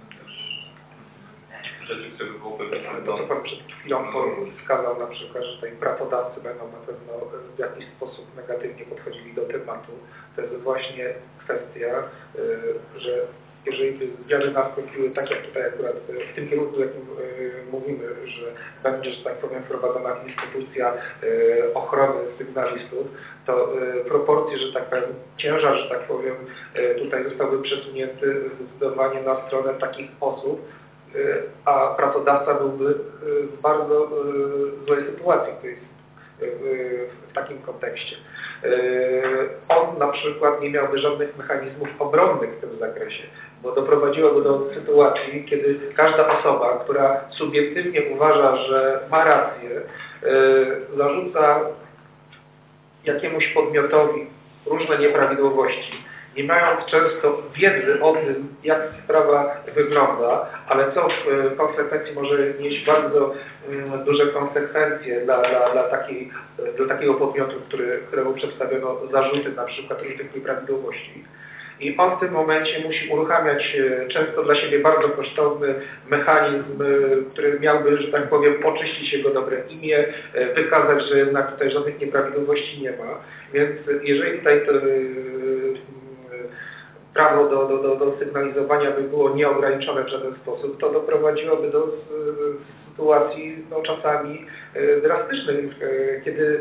Rzeczy, które by było pewne. To, co Pan przed chwilą wskazał na przykład, że tutaj pracodawcy będą na pewno w jakiś sposób negatywnie podchodzili do tematu, to jest właśnie kwestia, że jeżeli by zmiany nastąpiły tak jak tutaj akurat w tym kierunku, jakim y, mówimy, że będzie, że tak powiem, wprowadzona instytucja y, ochrony sygnalistów, to y, proporcje, że tak powiem, ciężar, że tak powiem, y, tutaj zostałby przesunięty zdecydowanie na stronę takich osób, y, a pracodawca byłby y, w bardzo y, złej sytuacji, to jest w takim kontekście. On na przykład nie miałby żadnych mechanizmów obronnych w tym zakresie, bo doprowadziłoby do sytuacji, kiedy każda osoba, która subiektywnie uważa, że ma rację, zarzuca jakiemuś podmiotowi różne nieprawidłowości, nie mając często wiedzy o tym, jak sprawa wygląda, ale co w konsekwencji może mieć bardzo um, duże konsekwencje dla, dla, dla, takiej, dla takiego podmiotu, który, któremu przedstawiono zarzuty na przykład różnych nieprawidłowości. I on w tym momencie musi uruchamiać często dla siebie bardzo kosztowny mechanizm, który miałby, że tak powiem, oczyścić jego dobre imię, wykazać, że jednak tutaj żadnych nieprawidłowości nie ma. Więc jeżeli tutaj to, prawo do, do, do, do sygnalizowania by było nieograniczone w żaden sposób, to doprowadziłoby do sytuacji no, czasami drastycznych, kiedy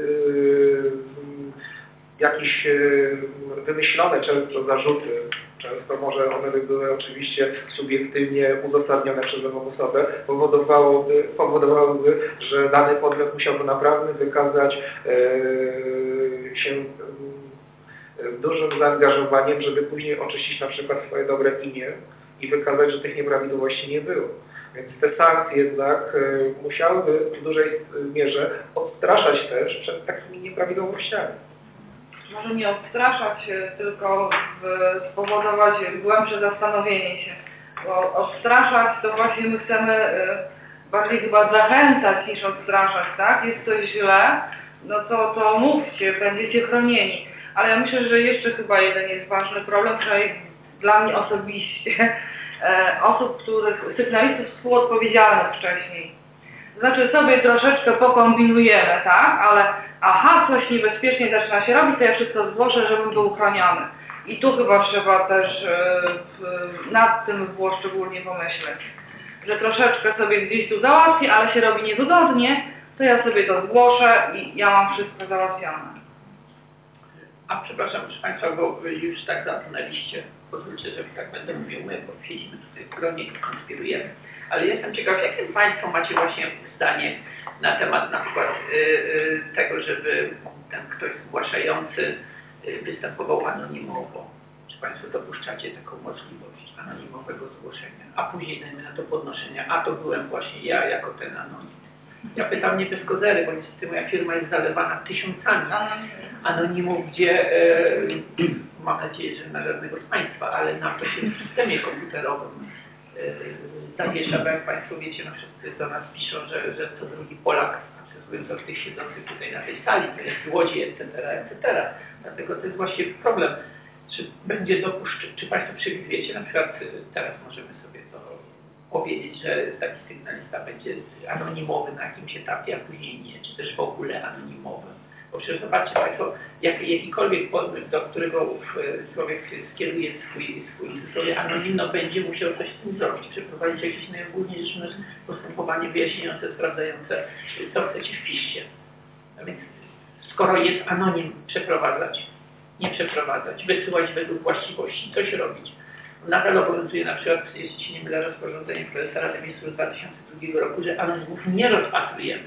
jakieś wymyślone często zarzuty, często może one by były oczywiście subiektywnie uzasadnione przez daną osobę, powodowałoby, powodowałyby, że dany podmiot musiałby naprawdę wykazać się dużym zaangażowaniem, żeby później oczyścić na przykład swoje dobre imię i wykazać, że tych nieprawidłowości nie było. Więc te sankcje jednak musiałyby w dużej mierze odstraszać też przed takimi nieprawidłowościami. może nie odstraszać, tylko w, spowodować głębsze zastanowienie się. Bo odstraszać to właśnie my chcemy bardziej chyba zachęcać niż odstraszać, tak? Jest coś źle, no to, to mówcie, będziecie chronieni. Ale ja myślę, że jeszcze chyba jeden jest ważny problem, przynajmniej dla mnie osobiście, osób, których, sygnalistów współodpowiedzialnych wcześniej. Znaczy sobie troszeczkę pokombinujemy, tak? Ale aha, coś niebezpiecznie zaczyna się robić, to ja wszystko zgłoszę, żebym był chroniony. I tu chyba trzeba też yy, nad tym było szczególnie pomyśleć. Że troszeczkę sobie gdzieś tu załatwię, ale się robi niewygodnie, to ja sobie to zgłoszę i ja mam wszystko załatwione. A przepraszam, proszę Państwa, bo już tak zatonęliście. Pozwólcie, że tak będę mówił, my bo siedzimy tutaj w gronie i konspirujemy. Ale jestem ciekaw, jakie Państwo macie właśnie zdanie na temat na przykład y, y, tego, żeby ten ktoś zgłaszający y, występował anonimowo. Czy Państwo dopuszczacie taką możliwość anonimowego zgłoszenia, a później dajmy na to podnoszenia, a to byłem właśnie ja jako ten anonim. Ja pytam nie bez kozery, bo niestety moja firma jest zalewana tysiącami anonimów, gdzie e, mam nadzieję, że na żadnego z Państwa, ale na to się w systemie komputerowym e, zawiesza, bo jak Państwo wiecie, no wszyscy do nas piszą, że, że co drugi Polak, mówiąc o tych siedzących tutaj na tej sali, to jest złodziej, et cetera, et cetera. Dlatego to jest właśnie problem. Czy będzie dopuszczone, czy Państwo przewidujecie, na przykład teraz możemy sobie to powiedzieć, że taki sygnalista będzie anonimowy na jakimś etapie, a później nie, czy też w ogóle anonimowy. Bo przecież zobaczcie Państwo, jak, jakikolwiek podmiot, do którego człowiek skieruje swój, swój sobie anonimno, będzie musiał coś z tym zrobić, przeprowadzić jakieś najogólniej rzecz biorąc postępowanie wyjaśniające, sprawdzające, co chcecie wpiszcie. A więc skoro jest anonim, przeprowadzać, nie przeprowadzać, wysyłać według właściwości, coś robić. Nadal obowiązuje na przykład, jeśli się nie mylę, rozporządzenie profesora Rady Ministrów z dwa tysiące drugiego roku, że anonimów nie rozpatrujemy.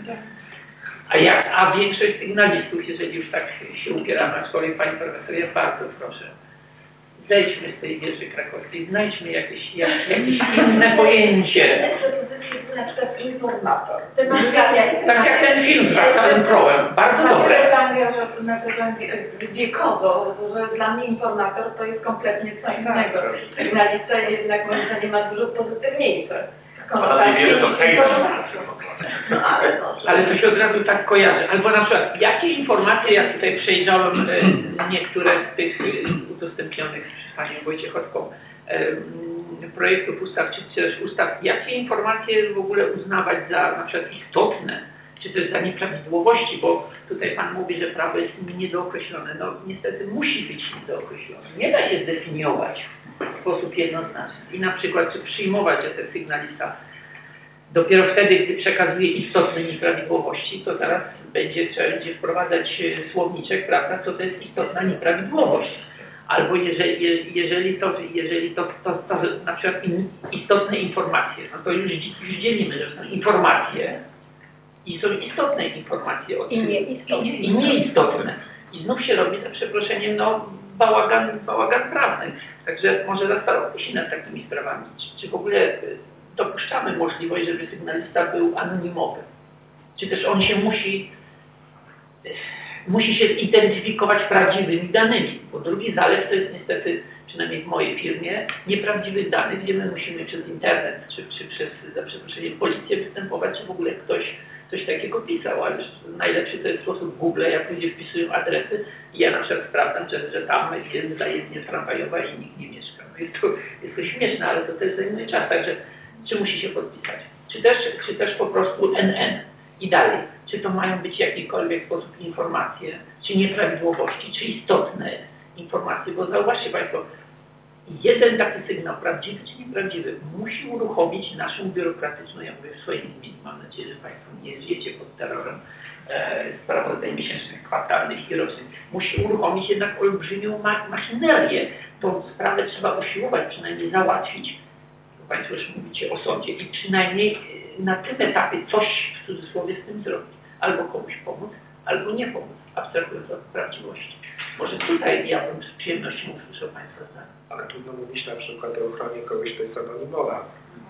A jak, a większość sygnalistów, jeżeli już tak się upieramy, aczkolwiek Pani Profesor, ja bardzo proszę, zejdźmy z tej wieży krakowskiej, znajdźmy jakieś, jakieś, jakieś inne pojęcie. Na przykład informator. Tak jak ten film z Russellem Crowe'em, bardzo dobre. Na wiekowo, że dla mnie informator to jest kompletnie co innego. Sygnalista jednak moim zdaniem ma dużo pozytywniejsze. Ale nie wierzę, to hejter. No, ale, no, ale to się od razu tak kojarzy. Albo na przykład, jakie informacje, ja tutaj przejrzałem e, niektóre z tych e, udostępnionych przez Panią Wojciechowską e, projektów ustaw, czy też ustaw, jakie informacje w ogóle uznawać za na przykład istotne, czy też za nieprawidłowości, bo tutaj Pan mówi, że prawo jest niedookreślone. No niestety musi być niedookreślone. Nie da się zdefiniować w sposób jednoznaczny. I na przykład, czy przyjmować, że ten sygnalista dopiero wtedy, gdy przekazuje istotne nieprawidłowości, to zaraz będzie trzeba będzie wprowadzać słowniczek, prawda, co to jest istotna nieprawidłowość. Albo jeżeli, jeżeli, to, jeżeli to, to, to na przykład istotne informacje, no to już, już dzielimy, że są informacje i są istotne informacje. Od I nieistotne. I nieistotne. I znów się robi, za przeproszeniem, no bałagan, bałagan prawny. Także może zastanówmy się nad takimi sprawami. Czy, czy w ogóle dopuszczamy możliwość, żeby sygnalista był anonimowy? Czy też on się musi, musi się zidentyfikować prawdziwymi danymi? Bo drugi zalew to jest niestety, przynajmniej w mojej firmie, nieprawdziwych danych, gdzie my musimy przez internet, czy, czy przez, za przeproszeniem, policję występować, czy w ogóle ktoś coś takiego pisał, ale najlepszy to jest sposób Google, jak ludzie wpisują adresy i ja na przykład sprawdzam, że, że tam jest zajezdnia tramwajowa i nikt nie mieszka. Jest to, jest to śmieszne, ale to też zajmuje czas, także czy musi się podpisać, czy też, czy też po prostu N N i dalej, czy to mają być w jakikolwiek sposób informacje, czy nieprawidłowości, czy istotne informacje, bo zauważcie Państwo, jeden taki sygnał, prawdziwy czy nieprawdziwy, musi uruchomić naszą biurokratyczną, ja mówię w swoim imieniu, mam nadzieję, że Państwo nie żyjecie pod terrorem e, sprawozdań miesięcznych, kwartalnych i rocznych, musi uruchomić jednak olbrzymią ma maszynerię. Tą sprawę trzeba usiłować, przynajmniej załatwić. Państwo już mówicie o sądzie i przynajmniej na tym etapie coś w cudzysłowie z tym zrobić. Albo komuś pomóc, albo nie pomóc, abstrahując od prawdziwości. Może tutaj ja bym z przyjemnością usłyszał Państwa zdanie. Ale trudno mówić na przykład o ochronie kogoś, kto jest anonimowa.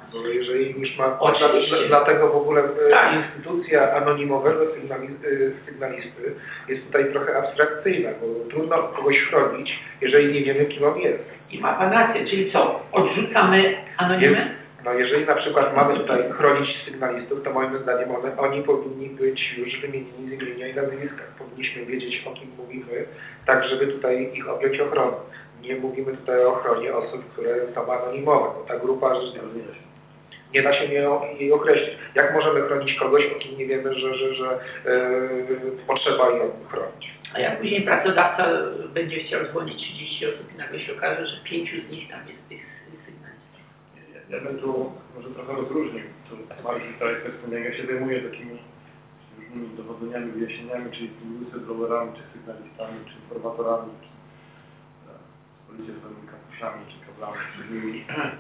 Bo jeżeli już ma, Oczywiście. dla- dlatego w ogóle e, Tak. instytucja anonimowego sygnali, e, sygnalisty jest tutaj trochę abstrakcyjna, bo trudno kogoś chronić, jeżeli nie wiemy, kim on jest. I ma pan rację, czyli co? Odrzucamy anonimy? No jeżeli na przykład mamy tutaj chronić sygnalistów, to moim zdaniem one, oni powinni być już wymienieni z imienia i nazwiska. Powinniśmy wiedzieć, o kim mówimy, tak żeby tutaj ich objąć ochroną. Nie mówimy tutaj o ochronie osób, które są anonimowe, bo ta grupa nie da się jej określić. Jak możemy chronić kogoś, o kim nie wiemy, że, że, że yy, potrzeba ją chronić? A jak później pracodawca będzie chciał zwolnić trzydzieści osób i nagle się okaże, że pięciu z nich tam jest tych sygnalistów. Ja, ja bym tu może trochę rozróżnił. Tu Mariusz tutaj kwestionuje, się zajmuje takimi różnymi dowodzeniami, wyjaśnieniami, czyli tymi whistleblowerami, czy sygnalistami, czy informatorami, czy z policjantami, kapusiami, czy kablami, czy innymi.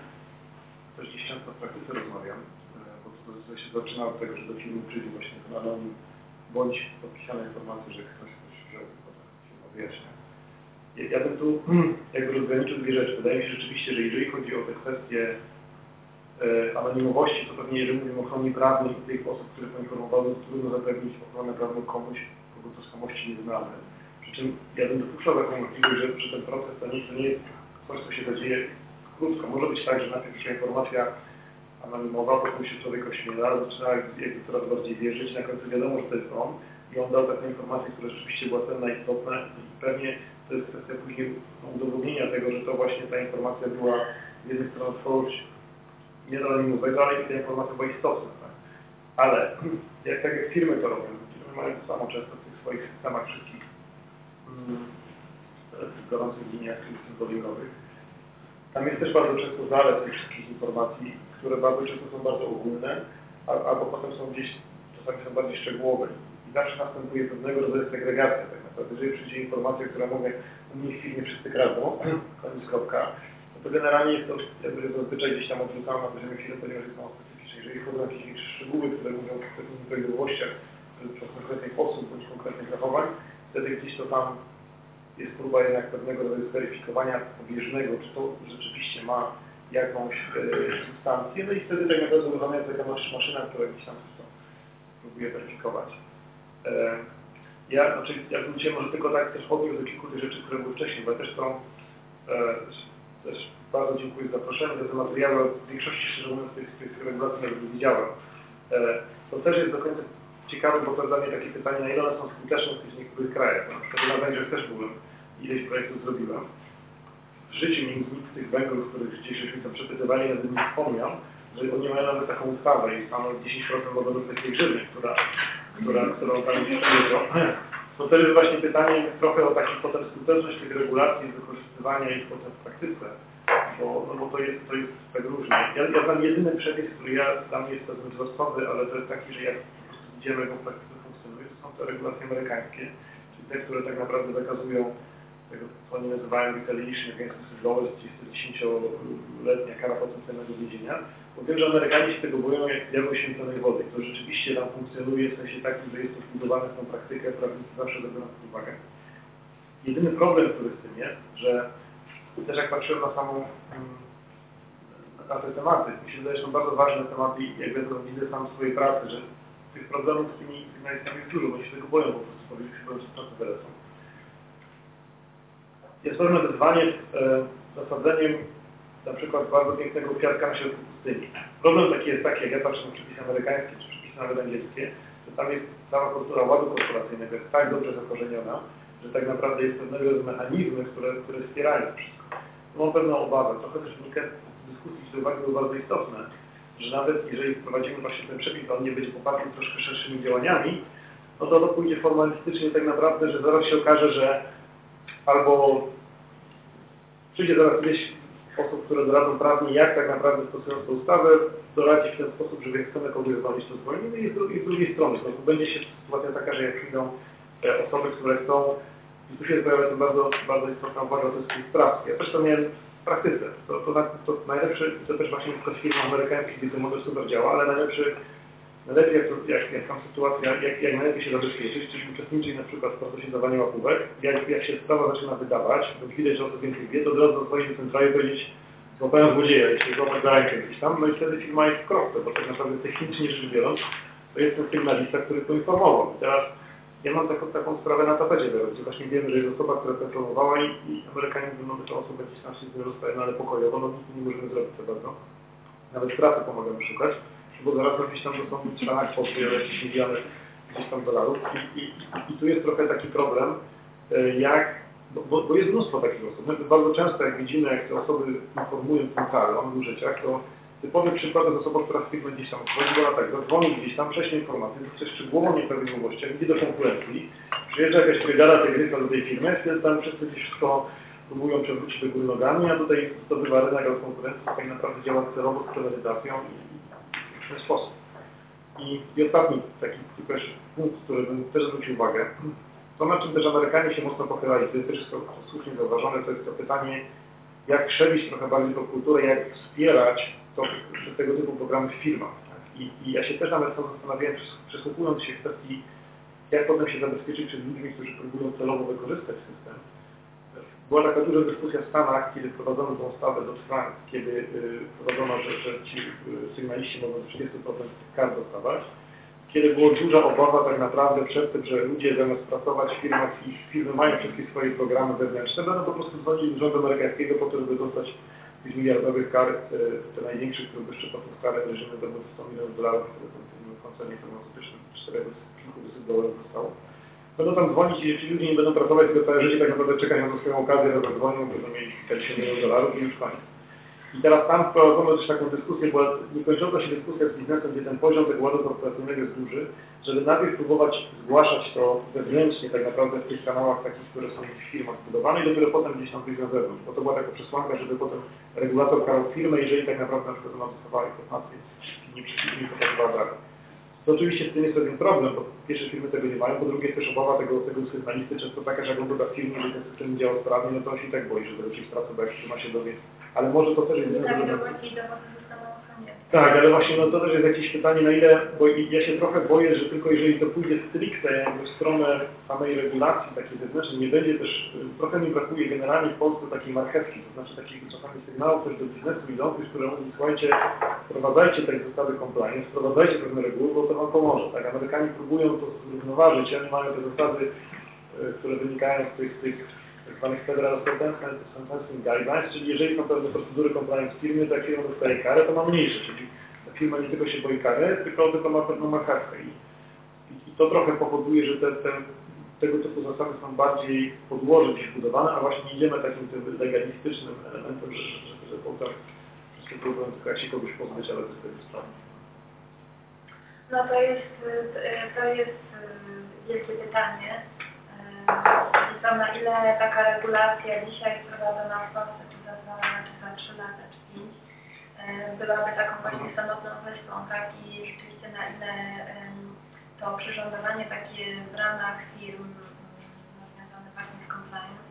Też dziś często w praktyce rozmawiam, bo to, to się zaczyna od tego, że do filmu przyjdzie właśnie ten anonim, bądź podpisane informacje, że ktoś coś wziął i potem firma wyjaśnia. Ja, ja bym tu jakby rozgraniczył dwie rzeczy. Wydaje mi się rzeczywiście, że jeżeli chodzi o te kwestie e, anonimowości, to pewnie jeżeli mówimy o ochronie prawnej i tych osób, które poinformowały, to trudno zapewnić ochronę prawną komuś, kogo tożsamości nie znamy. Przy czym ja bym dopuszczał taką możliwość, że, że ten proces to nie, to nie jest coś, co się zadzieje krótko. Może być tak, że najpierw się informacja anonimowa, potem się człowiek ośmiela, zaczyna jakby coraz bardziej wierzyć, na końcu wiadomo, że to jest on i on dał taką informację, która rzeczywiście była cenna i istotna i pewnie to jest kwestia później udowodnienia tego, że to właśnie ta informacja była z jednej strony tworzyć nie anonimowego, ale i ta informacja była istotna. Tak? Ale jak tak jak firmy to robią, firmy mają to samo często w tych swoich systemach wszystkich mm, gorących liniach cyfrowych. Tam jest też bardzo często zalet tych wszystkich informacji, które bardzo często są bardzo ogólne, a, albo potem są gdzieś, czasami są bardziej szczegółowe. I zawsze następuje pewnego rodzaju segregacja tak naprawdę. Jeżeli przyjdzie informacja, która mówię, u mnie w firmie wszyscy kradną, koniec kropka, no to generalnie jest to jakby zazwyczaj gdzieś tam odrzucane na poziomie firmy, ponieważ jest mało specyficzne. Jeżeli wchodzą jakieś większe szczegóły, które mówią o konkretnych nieprawidłowościach, o konkretnych osób bądź konkretnych zachowań, wtedy gdzieś to tam jest próba jednak pewnego rodzaju zweryfikowania pobieżnego, czy to rzeczywiście ma jakąś e, substancję, no i wtedy tak naprawdę uruchamia taka maszyna, która gdzieś tam to próbuje weryfikować. E, ja, znaczy, ja bym dzisiaj może tylko tak też odniósł do kilku tych rzeczy, które były wcześniej, bo ja też są, e, też bardzo dziękuję za zaproszenie, za te materiały, w większości szczerze mówiąc tych, tych regulacji nawet nie widziałem. E, to też jest do końca ciekawe, bo to dla mnie takie pytanie, na ile one są skuteczne w niektórych krajach. Na przykład na Węgrzech też byłem, ileś projektów zrobiłem. W życiu mi nikt z tych Węgrów, których gdzieś żeśmy tam przepytywali, nawet nie wspomniał, że oni mają nawet taką ustawę i mamy dziesięć procent wodorów takiej grzywny, która, która, którą tam przyjeżdżą. To też jest właśnie pytanie trochę o taką potem skuteczność tych regulacji, wykorzystywania ich potem w praktyce, bo, no bo to jest, to jest tak różnie. Ja, ja znam jedyny przepis, który ja, dla mnie jest to wzrostowy, ale to jest taki, że jak widzimy, jak w praktyce funkcjonuje, to są te regulacje amerykańskie, czyli te, które tak naprawdę zakazują tego, co oni nazywają retaliation against whistleblowers, czyli dziesięcioletnia kara potencjalnego więzienia. Bo wiem, że Amerykanie się tego boją jak diabeł święconej wody, to rzeczywiście tam funkcjonuje w sensie takim, że jest to wbudowane w tą praktykę, prawnicy zawsze robią na to uwagę. Jedyny problem, który z tym jest, że też jak patrzyłem na samą na te tematy, mi się wydaje, że są bardzo ważne tematy i jak wiadomo, widzę sam w swojej pracy, że tych problemów z tymi sygnalistami jest dużo, bo się tego boją po prostu, powiedzieć, że pracy wylecą. Jest pewne wyzwanie z e, zasadzeniem na przykład bardzo pięknego kwiatka na środku pustyni. Problem taki jest taki, jak ja patrzę na przepisy amerykańskie czy przepisy nawet angielskie, że tam jest cała kultura ładu korporacyjnego jest tak dobrze zakorzeniona, że tak naprawdę jest pewnego rodzaju mechanizmy, które, które wspierają to wszystko. Mam pewną obawę, trochę też wynika z dyskusji, które uwagi były bardzo istotne, że nawet jeżeli wprowadzimy właśnie ten przepis, a on nie będzie poparty troszkę szerszymi działaniami, no to to pójdzie formalistycznie tak naprawdę, że zaraz się okaże, że albo przyjdzie zaraz ileś osób, które doradzą prawnie, jak tak naprawdę stosując tę ustawę, doradzić w ten sposób, żeby jak chcemy kogoś zwolnić, to zwolnimy i z drugiej, z drugiej strony. To będzie się sytuacja taka, że jak przyjdą osoby, które chcą, i tu się pojawia to bardzo, bardzo istotna uwaga, to jest sprawstwie. Ja też to miałem w praktyce. To, to, to najlepszy, to też właśnie w firmach amerykańskich, gdzie ten model super działa, ale najlepszy najlepiej jak, jak, jak tam sytuacja, jak, jak najlepiej się zabezpieczyć, czyli uczestniczyć na przykład w procesie dawania łapówek. Jak, jak się sprawa zaczyna wydawać, bo widać, że o to więcej wie, to od razu dzwonić do centrali i powiedzieć, złapałem złodzieja, jeśli złapać za rękę gdzieś tam, no i wtedy firma jest w kropce, bo tak naprawdę technicznie rzecz biorąc, to jest ten sygnalista, który poinformował. I teraz ja mam taką, taką sprawę na tapecie, gdzie właśnie wiemy, że jest osoba, która poinformowała i, i Amerykanie mówią, że tę osobę gdzieś tam się z tym rozstaje, no ale pokojowo, no nic nie możemy zrobić za bardzo. Nawet pracy pomagamy szukać, bo zaraz gdzieś tam do sądu trzeba kwoty jakieś miliony gdzieś tam dolarów. I, i, i tu jest trochę taki problem, jak, bo, bo jest mnóstwo takich osób. My bardzo często jak widzimy, jak te osoby informują centralę o nadużyciach, to typowy przykład jest osoba, która w firmie gdzieś tam wchodzi, bo tak, zadzwoni gdzieś tam, wcześniej informację, to chce szczegółową nieprawidłowością, idzie do konkurencji, przyjeżdża jakaś brygada tej do tej firmy, wtedy tam wszyscy gdzieś wszystko próbują przewrócić do góry nogami, a tutaj zdobywa rynek od konkurencji, tak naprawdę działa celowo z premedytacją i w ten sposób. I, I ostatni taki też punkt, który bym też zwrócił uwagę, to na czym też Amerykanie się mocno pochylali, to jest też to, to słusznie zauważone, to jest to pytanie, jak krzewić trochę bardziej tą kulturę, jak wspierać to, tego typu programy w firmach. Tak? I, I ja się też nawet zastanawiałem, przysłuchując się w kwestii, jak potem się zabezpieczyć przed ludźmi, którzy próbują celowo wykorzystać system. Była taka duża dyskusja w Stanach, kiedy wprowadzono tą stawę do Frank, kiedy y, wprowadzono, że, że ci y, sygnaliści mogą trzydzieści procent kar dostawać, kiedy była duża obawa tak naprawdę przed tym, że ludzie zamiast pracować w firmach i firmy mają wszystkie swoje programy wewnętrzne, będą po prostu dzwonili do rządu amerykańskiego po to, żeby dostać tych miliardowych kar, te największe, które by jeszcze potem w karę reżimy do sto milionów dolarów, które w koncernie farmaceutycznym czterech kilkuset dolarów zostało. Będą tam dzwonić i ci ludzie nie będą pracować tylko całe życie, tak naprawdę czekać na tą swoją okazję, że zadzwonią, będą mieli kilkadziesiąt milionów dolarów i już koniec. I teraz tam wprowadzono też taką dyskusję, była niekończąca się dyskusja z biznesem, gdzie ten poziom tego ładu korporacyjnego jest duży, żeby najpierw próbować zgłaszać to wewnętrznie tak naprawdę w tych kanałach takich, które są w firmach zbudowane i dopiero potem gdzieś tam wyjść na zewnątrz, bo to była taka przesłanka, żeby potem regulator karał firmę, jeżeli tak naprawdę na przykład ona dostawała informacje i nie nie pokazywała dalej. To oczywiście z tym jest pewien problem, bo pierwsze firmy tego nie mają, po drugie jest też obawa tego, tego sygnalisty, często taka, że jak on doda w firmie, że ten system nie działa sprawnie, no to on się i tak boi, że wróci z pracy, bo jak firma się dowie. Ale może to też jest... Tak, ale właśnie no to też jest jakieś pytanie, na ile, bo ja się trochę boję, że tylko jeżeli to pójdzie stricte jakby w stronę samej regulacji takiej zewnętrznej, nie będzie też, trochę mi brakuje generalnie w Polsce takiej marchewki, to znaczy takich czasami sygnałów też do biznesu idących, które mówi, słuchajcie, wprowadzajcie te zasady compliance, wprowadzajcie pewne reguły, bo to wam pomoże. Tak, Amerykanie próbują to zrównoważyć, oni mają te zasady, które wynikają z tych, tych tak zwanych Federal Sentencing Guidelines, czyli jeżeli są pewne procedury compliance w firmie, to jak firma dostaje karę, to ma mniejsze, czyli ta firma nie tylko się boi kary, tylko, tylko ma pewną marchewkę. I, i, I to trochę powoduje, że te, te, tego typu zasady są bardziej podłoże gdzieś budowane, a właśnie idziemy takim tym legalistycznym elementem, że, że, że, że potem wszyscy próbują tylko jak się kogoś pozbyć, ale to jest tego sprawy. No to jest, to jest wielkie pytanie. To na ile taka regulacja dzisiaj wprowadzona w Polsce, czy za dwa, czy za trzy lata, czy pięć, byłaby taką właśnie samotną wyspą, tak? I rzeczywiście na ile to przyrządowanie takie w ramach firm związane właśnie z compliance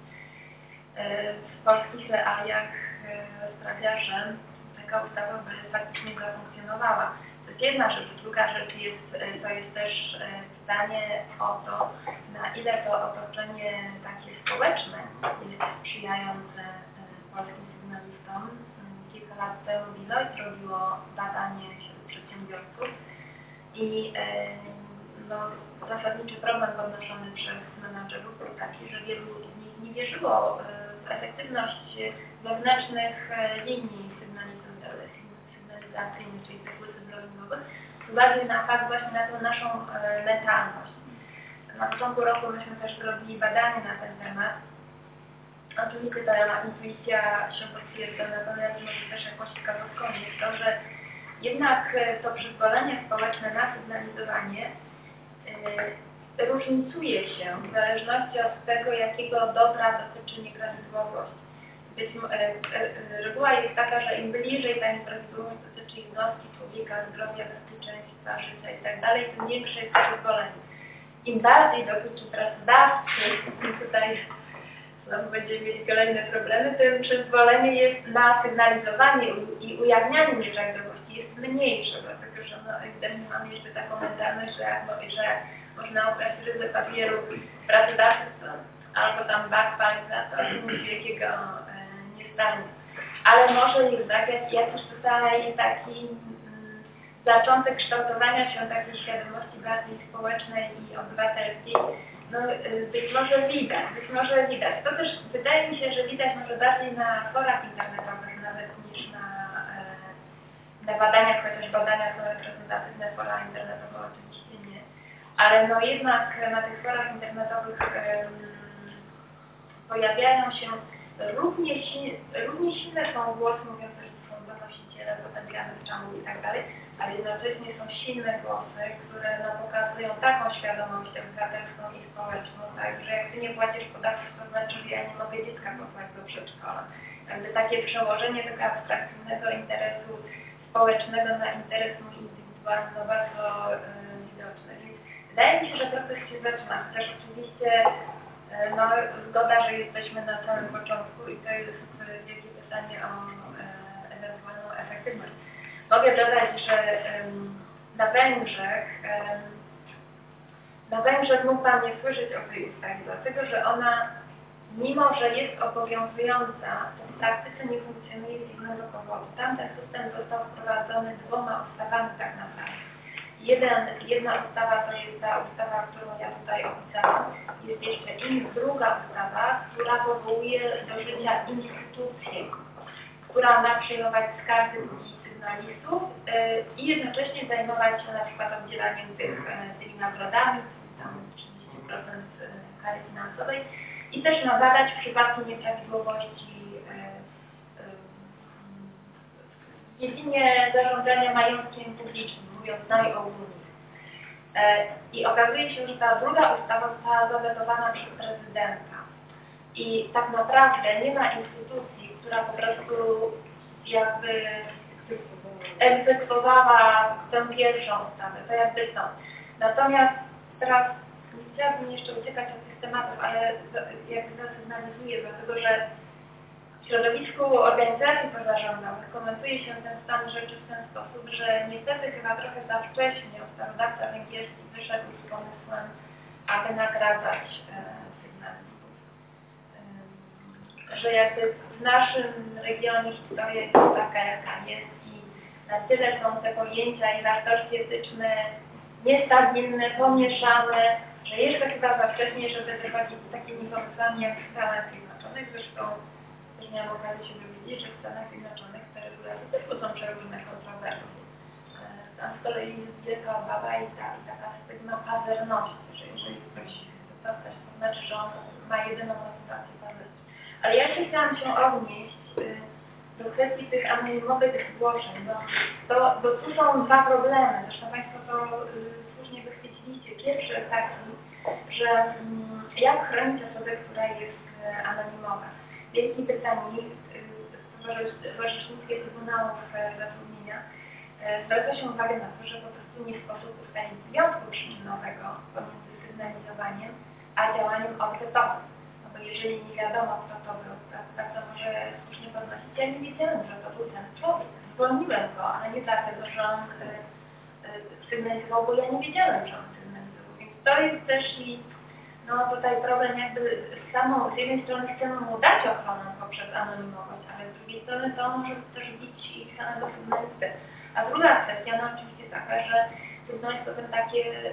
w polskich realiach sprawia, że taka ustawa by faktycznie zafunkcjonowała. To jest jedna rzecz. Druga rzecz jest, to jest też pytanie o to, na ile to otoczenie takie społeczne jest sprzyjające polskim sygnalistom. Kilka lat temu Deloitte robiło badanie wśród przedsiębiorców i no, zasadniczy problem podnoszony przez menadżerów był taki, że wielu z nich nie wierzyło w efektywność wewnętrznych linii sygnalizacyjnych, czyli tych whistleblower, z uwagi na fakt właśnie na tą naszą e, mentalność. Na początku roku myśmy też zrobili badanie na ten temat. Oczywiście ta intuicja się potwierdza, natomiast może też jakąś ciekawostką jest to, że jednak to przyzwolenie społeczne na sygnalizowanie e, różnicuje się w zależności od tego, jakiego dobra dotyczy nieprawidłowość. Być, e, e, reguła jest taka, że im bliżej ta nieprawidłowość dotyczy jednostki człowieka, zdrowia, bezpieczeństwa, życia itd., tym większe jest przyzwolenie. Im bardziej dotyczy pracodawcy, tutaj znowu będziemy mieli kolejne problemy, tym przyzwolenie jest na sygnalizowanie i ujawnianie nieprawidłowości jest mniejsze, dlatego że no, ewidentnie mamy jeszcze taką mentalność, że jak, że jak można okraść ryzę papieru pracodawcy, to albo tam backfire, to nic wielkiego e, nie stanie. ale może jednak jak, jakiś tutaj taki mm, zaczątek kształtowania się takiej świadomości bardziej społecznej i obywatelskiej, no być może widać, być może widać. To też wydaje mi się, że widać może bardziej na forach internetowych nawet niż na, e, na badaniach, chociaż badania są reprezentatywne, fora internetowe oczywiście nie. Ale no jednak na tych forach internetowych e, pojawiają się równie, si równie silne są głosy mówiące, że są donosiciele, potępiane z czanu i tak dalej, ale jednocześnie są silne głosy, które no, pokazują taką świadomość obywatelską i społeczną, tak, że jak ty nie płacisz podatków, to znaczy, że ja nie mogę dziecka posłać do przedszkola. Jakby takie przełożenie tego abstrakcyjnego interesu społecznego na interes mój indywidualny, no bardzo yy, widoczne. Więc wydaje mi się, że proces się zaczyna, chociaż oczywiście yy, no, zgoda, że jesteśmy na samym początku i to jest yy, wielkie pytanie o yy, ewentualną efektywność. Mogę dodać, że um, na Węgrzech, um, na Węgrzech mógł Pan nie słyszeć o tej ustawie, dlatego że ona, mimo że jest obowiązująca, to w praktyce nie funkcjonuje z jednego powodu. Tamten system został wprowadzony dwoma ustawami tak naprawdę. Jeden, jedna ustawa to jest ta ustawa, którą ja tutaj opisałam. Jest jeszcze in, druga ustawa, która powołuje do życia instytucję, która ma przyjmować skargi sygnalistów yy, i jednocześnie zajmować się na przykład oddzielaniem tych, yy, tymi nagrodami, tam trzydzieści procent kary finansowej i też ma badać przypadki nieprawidłowości yy, yy, w dziedzinie zarządzania majątkiem publicznym, mówiąc najogólniej. Yy, I okazuje się, że ta druga ustawa została zawetowana przez prezydenta i tak naprawdę nie ma instytucji, która po prostu jakby egzekwowała tę pierwszą ustawę, to jakby są. Natomiast teraz nie chciałabym jeszcze uciekać od tych tematów, ale jakby zasygnalizuję, dlatego że w środowisku organizacji pozarządowych komentuje się ten stan rzeczy w ten sposób, że niestety chyba trochę za wcześnie ustawodawca węgierski wyszedł z pomysłem, aby nagradzać e, sygnalistów. E, że jakby w naszym regionie historia jest taka, jaka jest i na tyle są te pojęcia i wartości etyczne niestabilne, pomieszane, że jeszcze chyba za wcześnie, żeby wychodzić z takimi pomysłami jak w Stanach Zjednoczonych. Zresztą też miałam okazję się dowiedzieć, że w Stanach Zjednoczonych te regulacje też budzą przeróżne kontrowersje. Tam z kolei jest wielka obawa i, ta, i taka stygma pazerności, że jeżeli ktoś chce dostać, to znaczy, że on ma jedyną motywację pazerność. Ale ja jeszcze chciałam się odnieść y, do kwestii tych anonimowych zgłoszeń, bo, to, bo tu są dwa problemy, zresztą Państwo to y, słusznie wychwyciliście. Pierwszy jest taki, że y, jak chronić osobę, która jest y, anonimowa. W Wielkiej Brytanii y, w orzecznictwie Trybunałów y, Zatrudnienia y, zwraca się uwagę na to, że po prostu nie sposób ustalić związku przyczynowego pomiędzy sygnalizowaniem a działaniem odwetowym. Bo jeżeli nie wiadomo, kto to był, to, to może słusznie podnosić. Ja nie wiedziałem, że to był ten człowiek. Zwolniłem go, ale nie dlatego, że on y, y, sygnalizował, bo ja nie wiedziałem, że on sygnalizował. Więc to jest też i no tutaj problem jakby z samą, z jednej strony chcemy mu dać ochronę poprzez anonimowość, ale z drugiej strony to może też bić i samego sygnalistę. A druga kwestia, no oczywiście taka, że trudno jest potem takie y,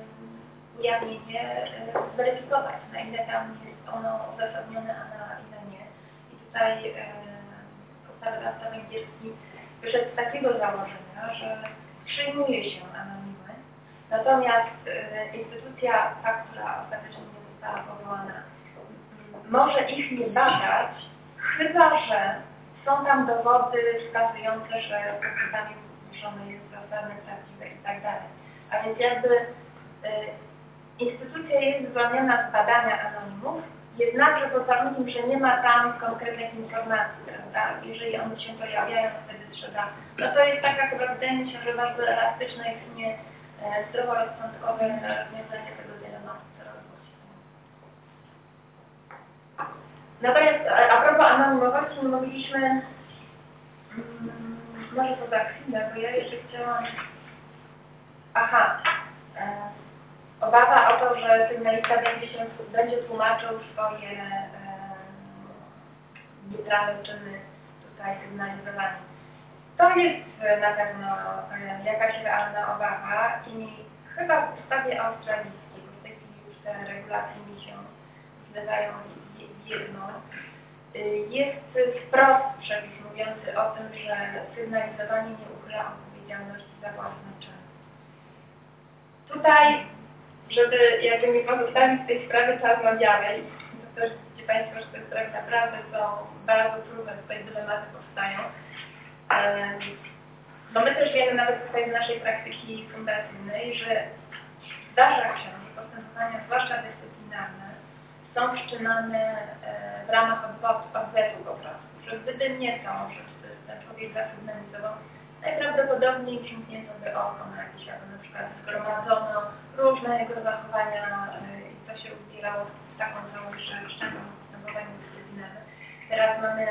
ujawnienie y, zweryfikować, na ile tam jest ono uzasadnione, a na ile nie. I tutaj y, ustawodawca węgierski wyszedł z takiego założenia, że przyjmuje się anonimy, natomiast y, instytucja, ta, która ostatecznie nie została powołana, y, może ich nie badać, chyba że są tam dowody wskazujące, że podpisanie zgłoszone jest zasadne, prawdziwe i tak dalej. A więc jakby y, instytucja jest zwolniona z badania anonimów, jednakże pod warunkiem, że nie ma tam konkretnych informacji, prawda? Jeżeli one się pojawiają, wtedy trzeba. No to jest taka chyba, wydaje mi się, że bardzo elastyczne i w sumie e, zdroworozsądkowe rozwiązanie tego dilematu, co rozwozi. Natomiast a, a propos anonimowości, mówiliśmy, mm, może to za chwilę, bo ja jeszcze chciałam, aha, e, obawa o to, że sygnalista będzie się będzie tłumaczył swoje e, nieprawe czyny tutaj tutaj sygnalizowani. To jest na pewno jakaś realna obawa i chyba w ustawie australijskiej, bo w tej chwili już te regulacje mi się zlewają w jedno, jest wprost przepis mówiący o tym, że sygnalizowanie nie uchyla odpowiedzialności za własny czyn. Tutaj, żeby jakby nie pozostawić tej sprawy czarno-białej, to też widzicie Państwo, że te sprawy naprawdę są bardzo trudne, tutaj dylematy powstają. No my też wiemy nawet tutaj z naszej praktyki fundacyjnej, że zdarza się, że postępowania, zwłaszcza dyscyplinarne, są wszczynane w ramach odwetu po prostu, że gdyby nie to, że ten człowiek zasygnalizował, najprawdopodobniej przymknięto by oko na jakieś, albo na przykład zgromadzono różne jego zachowania i to się udzielało w taką całość, że wszczęto postępowanie dyscyplinarne. Teraz mamy,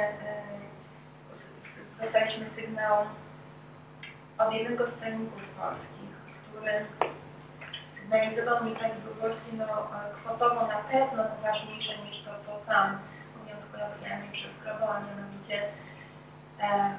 dostaliśmy sygnał od jednego z celników polskich, który sygnalizował nieprawidłowości no, kwotowo na pewno poważniejsze niż to, co sam, mówiąc kolokwialnie, przeskrował, a mianowicie um,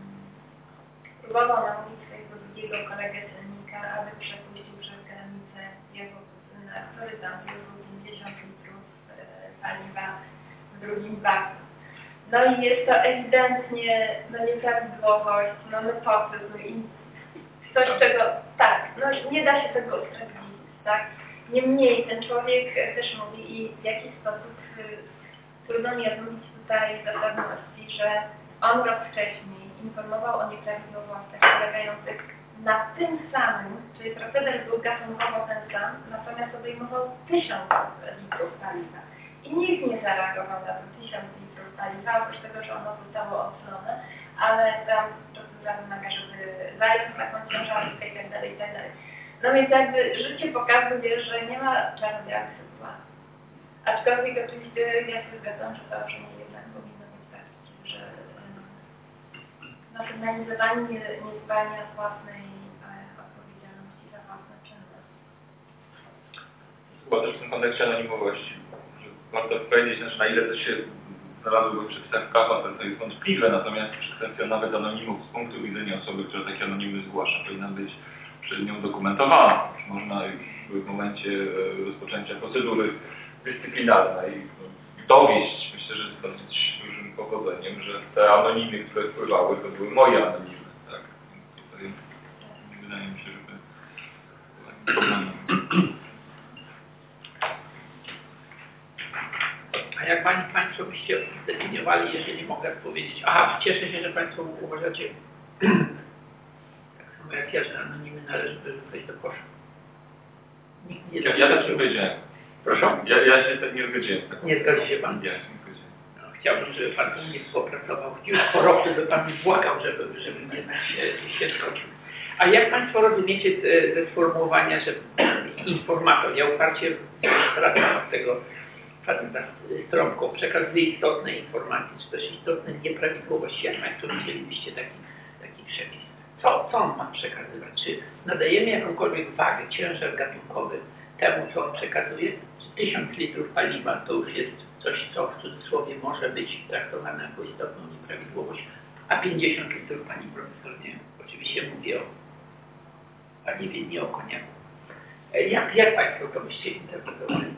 próbował namówić swojego drugiego kolegę celnika, aby przepuścił przez granicę jego kuzyna, który tam wiózł pięćdziesiąt litrów e, paliwa w drugim baku. No i jest to ewidentnie no, nieprawidłowość, no, nepotyzm i coś, czego tak, no nie da się tego usprawiedliwić, tak? Niemniej ten człowiek też mówi i w jaki sposób y, trudno mi odmówić tutaj zasadności, że on rok wcześniej informował o nieprawidłowościach polegających na tym samym, czyli proceder był gatunkowo ten sam, natomiast obejmował tysiąc litrów paliwa. I nikt nie zareagował na to tysiąc litrów paliwa, oprócz tego, że ono zostało odsolone, ale tam procedura wymaga, żeby zająć taką ciężarówkę i tak dalej, i tak dalej. No więc jakby życie pokazuje, że nie ma czarno-białych sytuacji. Aczkolwiek oczywiście ja się zgadzam, że założenie jednak powinno być takie, że no, sygnalizowanie nie, nie zwalnia z własnej e, odpowiedzialności za własne czyny. Chyba też w tym kontekście anonimowości. Warto powiedzieć, że na ile to się znalazłyby w przestępkach, to jest wątpliwe, natomiast kwestia nawet anonimów z punktu widzenia osoby, która takie anonimy zgłasza, powinna być przed nią dokumentowana. Można już w momencie rozpoczęcia procedury dyscyplinarnej dowieść, myślę, że z dosyć dużym powodzeniem, że te anonimy, które wpływały, to były moje anonimy. Tak? Tutaj nie wydaje mi się, żeby problem. A jak pani, Państwo byście zdefiniowali, jeżeli mogę powiedzieć, aha, cieszę się, że Państwo uważacie, tak samo jak ja, że anonimy należy wyrzucać do kosza. Nikt nie Ja, ja tak nie powiedziałem. Proszę? Ja, ja się tak nie zgodziłem. Nie zgodzi się Pan? Ja się nie zgodziłem. No, chciałbym, żeby Pan u mnie współpracował. Już po roku by Pan mi błagał, żeby, żeby jednak się, się zgodził. A jak Państwo rozumiecie te, te sformułowania, że informator, ja uparcie wracam od tego z trąbką, przekazuje istotne informacje, czy też istotne nieprawidłowości, jak Państwo widzielibyście taki, taki przepis. Co, co on ma przekazywać? Czy nadajemy jakąkolwiek wagę, ciężar gatunkowy temu, co on przekazuje? Czy tysiąc litrów paliwa to już jest coś, co w cudzysłowie może być traktowane jako istotną nieprawidłowość, a pięćdziesiąt litrów, Pani Profesor, nie? Oczywiście mówię o paliwie, nie o koniaku. Jak, jak Państwo to byście interpretowali?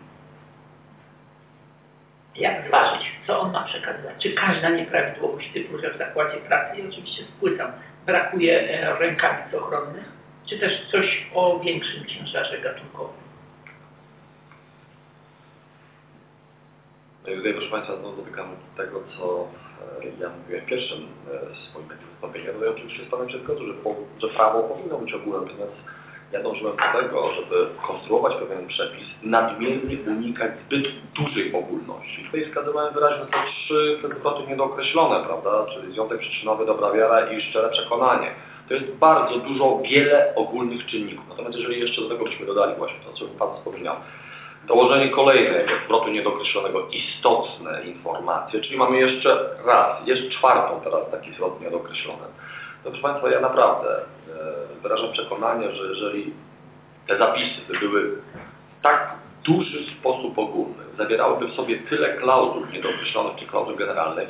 Jak zważyć, co on ma przekazywać? Czy każda nieprawidłowość typu, że w zakładzie pracy, i oczywiście spłycam, brakuje rękawic ochronnych, czy też coś o większym ciężarze gatunkowym? No i tutaj, proszę Państwa, no, dotykamy tego, co ja mówiłem w pierwszym swoim wystąpieniu. No i oczywiście z Panem się zgodzę, że, że prawo powinno być ogólne, natomiast ja dążyłem do tego, żeby konstruować pewien przepis, nadmiernie unikać zbyt dużej ogólności. Tutaj wskazywałem wyraźnie te trzy zwroty niedookreślone, prawda, czyli związek przyczynowy, dobra wiara i szczere przekonanie. To jest bardzo dużo, wiele ogólnych czynników. Natomiast jeżeli jeszcze do tego byśmy dodali właśnie to, co Pan wspominał, dołożenie kolejnego zwrotu niedookreślonego, istotne informacje, czyli mamy jeszcze raz, jeszcze czwartą teraz taki zwrot niedookreślony. To, proszę Państwa, ja naprawdę e, wyrażam przekonanie, że jeżeli te zapisy by były w tak duży sposób ogólny, zawierałyby w sobie tyle klauzul niedookreślonych czy klauzul generalnych,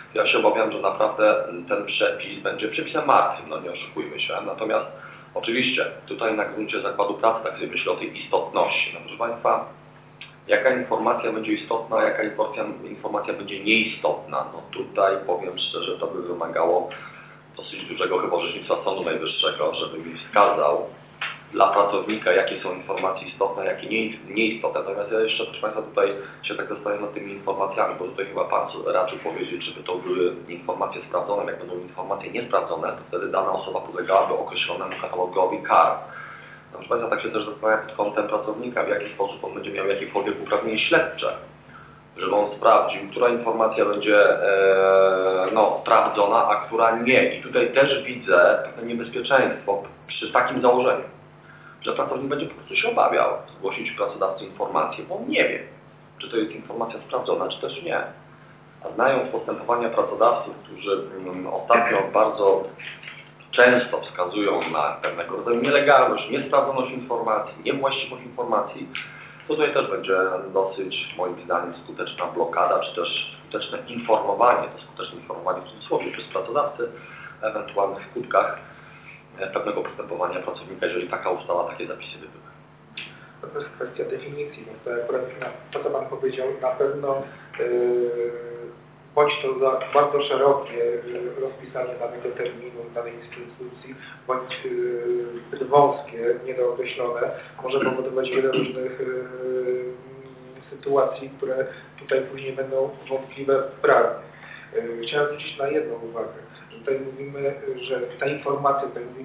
Ja się obawiam, że naprawdę ten przepis będzie przepisem martwym, no nie oszukujmy się. Natomiast oczywiście tutaj na gruncie zakładu pracy tak sobie myślę o tej istotności. No proszę Państwa, jaka informacja będzie istotna, jaka informacja, informacja będzie nieistotna? No tutaj powiem szczerze, to by wymagało dosyć dużego chyba orzecznictwa Sądu Najwyższego, żeby mi wskazał dla pracownika, jakie są informacje istotne, jakie nie, nieistotne. Natomiast ja jeszcze, proszę Państwa, tutaj się tak zastanawiam nad tymi informacjami, bo tutaj chyba Pan raczył powiedzieć, żeby to były informacje sprawdzone. Jak będą informacje niesprawdzone, to wtedy dana osoba podlegałaby określonemu katalogowi kar. No, proszę Państwa, tak się też zastanawiam pod kątem pracownika, w jaki sposób on będzie miał jakiekolwiek uprawnienie śledcze, żeby on sprawdził, która informacja będzie e, no, sprawdzona, a która nie. I tutaj też widzę pewne niebezpieczeństwo przy takim założeniu, że pracownik będzie po prostu się obawiał zgłosić pracodawcy informację, bo on nie wie, czy to jest informacja sprawdzona, czy też nie. A znając postępowania pracodawców, którzy mm, ostatnio bardzo często wskazują na pewnego rodzaju nielegalność, niesprawdzoność informacji, niewłaściwość informacji, to tutaj też będzie dosyć, moim zdaniem, skuteczna blokada, czy też skuteczne informowanie, to skuteczne informowanie w cudzysłowie przez pracodawcy o ewentualnych skutkach pewnego postępowania pracownika, jeżeli taka ustawa, takie zapisy by były. To jest kwestia definicji, no to akurat na, to, co Pan powiedział, na pewno yy, bądź to za bardzo szerokie yy, rozpisanie danego terminu, danej instytucji, bądź yy, zbyt wąskie, niedookreślone, może powodować wiele różnych yy, sytuacji, które tutaj później będą wątpliwe prawnie. Yy, chciałem zwrócić na jedną uwagę. Tutaj mówimy, że ta informacja, tutaj mówimy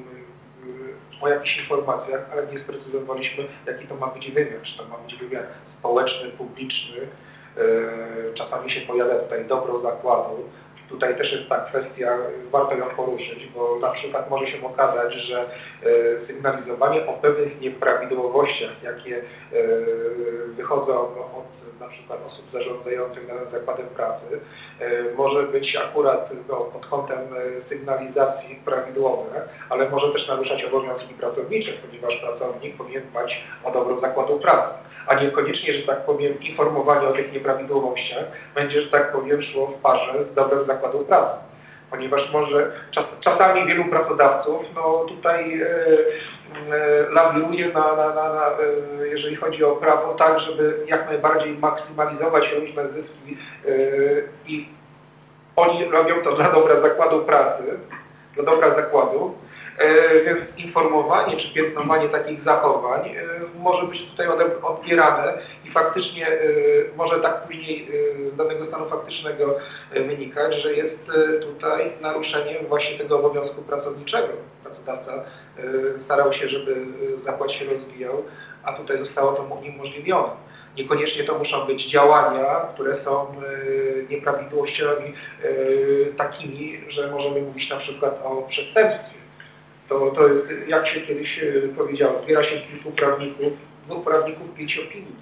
o jakichś informacjach, ale nie sprecyzowaliśmy, jaki to ma być wymiar. Czy to ma być wymiar społeczny, publiczny. Czasami się pojawia tutaj dobro zakładu. Tutaj też jest ta kwestia, warto ją poruszyć, bo na przykład może się okazać, że sygnalizowanie o pewnych nieprawidłowościach, jakie wychodzą od na przykład osób zarządzających danym zakładem pracy, może być akurat no, pod kątem sygnalizacji prawidłowe, ale może też naruszać obowiązki pracownicze, ponieważ pracownik powinien dbać o dobro zakładu pracy, a niekoniecznie, że tak powiem, informowanie o tych nieprawidłowościach będzie, że tak powiem, szło w parze z dobrem zakładu pracy. Ponieważ może czas, czasami wielu pracodawców no, tutaj e, e, lawiruje, na, na, na, na, e, jeżeli chodzi o prawo, tak, żeby jak najbardziej maksymalizować różne zyski e, i oni robią to dla dobra zakładu pracy, dla dobra zakładu, e, więc informowanie czy piętnowanie takich zachowań e, może być tutaj odbierane i faktycznie e, może tak później e, z danego stanu faktycznego e, wynikać, że jest e, tutaj naruszenie właśnie tego obowiązku pracowniczego. Pracodawca e, starał się, żeby zakład się rozwijał, a tutaj zostało to mu uniemożliwione. Niekoniecznie to muszą być działania, które są e, nieprawidłowościami e, takimi, że możemy mówić na przykład o przestępstwie. To, to jest, jak się kiedyś powiedziało, zbiera się kilku prawników, dwóch prawników, pięć opinii.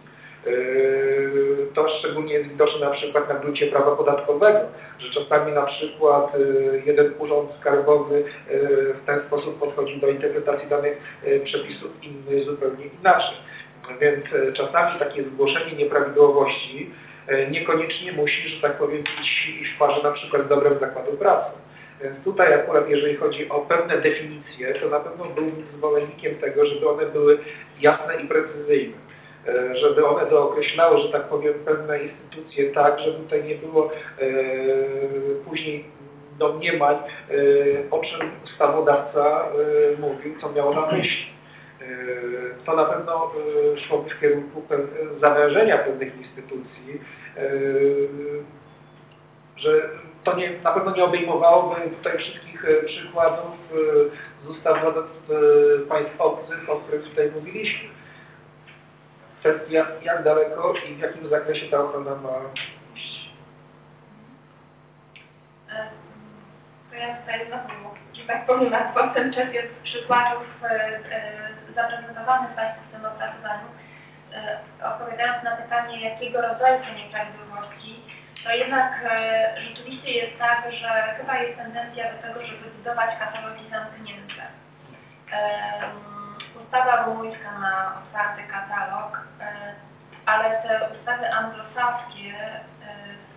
Yy, to szczególnie jest widoczne na przykład na gruncie prawa podatkowego, że czasami na przykład yy, jeden urząd skarbowy yy, w ten sposób podchodzi do interpretacji danych yy, przepisów, inny zupełnie inaczej. Więc yy, czasami takie zgłoszenie nieprawidłowości yy, niekoniecznie musi, że tak powiem, iść, iść w parze na przykład z dobrem zakładu pracy. Więc tutaj akurat jeżeli chodzi o pewne definicje, to na pewno byłbym zwolennikiem tego, żeby one były jasne i precyzyjne. Żeby one dookreślały, że tak powiem, pewne instytucje tak, żeby tutaj nie było e, później domniemań, e, o czym ustawodawca e, mówił, co miał na myśli. E, to na pewno e, szłoby w kierunku zawężenia pewnych instytucji, e, że to nie, na pewno nie obejmowałoby tutaj wszystkich przykładów z ustawodawstw państw obcych, o których tutaj mówiliśmy. Kwestia, jak daleko i w jakim zakresie ta ochrona ma iść. To ja tutaj znowu, że tak powiem, na własnym czerpię z przykładów e, e, zaprezentowanych Państwu w tym opracowaniu, e, odpowiadając na pytanie, jakiego rodzaju te nieprawidłowości, to jednak e, rzeczywiście jest tak, że chyba jest tendencja do tego, żeby budować katalogi zamknięte. E, Ustawa rumuńska ma otwarty katalog, ale te ustawy anglosaskie w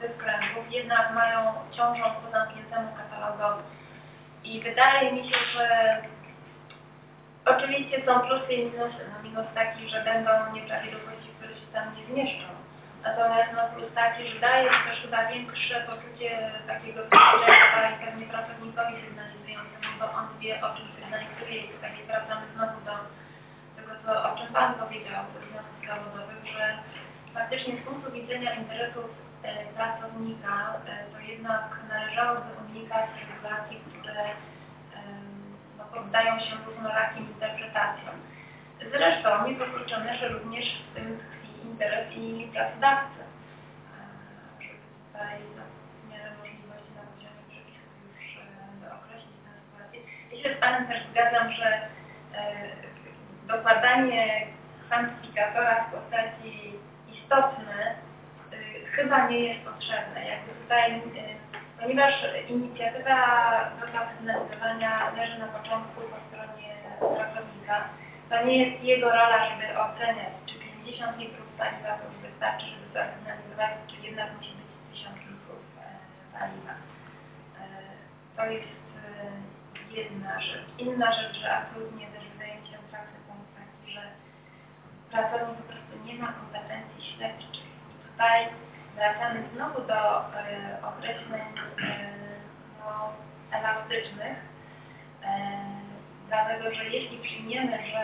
tych kręgów jednak mają, ciążą ku zamkniętemu katalogowi. I wydaje mi się, że oczywiście są plusy i minusy. No minus taki, że będą nieprawidłowości, które się tam nie zmieszczą. Natomiast no plus taki, że daje to też chyba większe poczucie takiego bezpieczeństwa i pewnie pracownikowi sygnalizującemu, bo on wie, o czym sygnalizuje i tutaj wracamy znowu do tego, co, o czym Pan powiedział, o tych związków zawodowych, że faktycznie z punktu widzenia interesów e, pracownika e, to jednak należałoby unikać regulacji, które e, no, poddają się różnorakim interpretacjom. Zresztą niewykluczone, że również w tym tkwi interes i pracodawcy, żeby tutaj no, w miarę możliwości na poziomie przepisów już e, dookreślić tę sytuację. Ja się z Panem też zgadzam, że e, dokładanie kwantyfikatora w postaci istotny e, chyba nie jest potrzebne. Jakby tutaj, e, ponieważ inicjatywa do sygnalizowania leży na początku po stronie pracownika, to nie jest jego rola, żeby oceniać, czy pięćdziesiąt litrów paliwa to już wystarczy, żeby zasygnalizować, czy jednak musi być tysiąc litrów paliwa. To jest jedna rzecz. Inna rzecz, że absolutnie też wydaje mi się trafny punkt taki, że pracownik po prostu nie ma kompetencji śledczych. I tutaj wracamy znowu do określeń no, elastycznych, dlatego, że jeśli przyjmiemy, że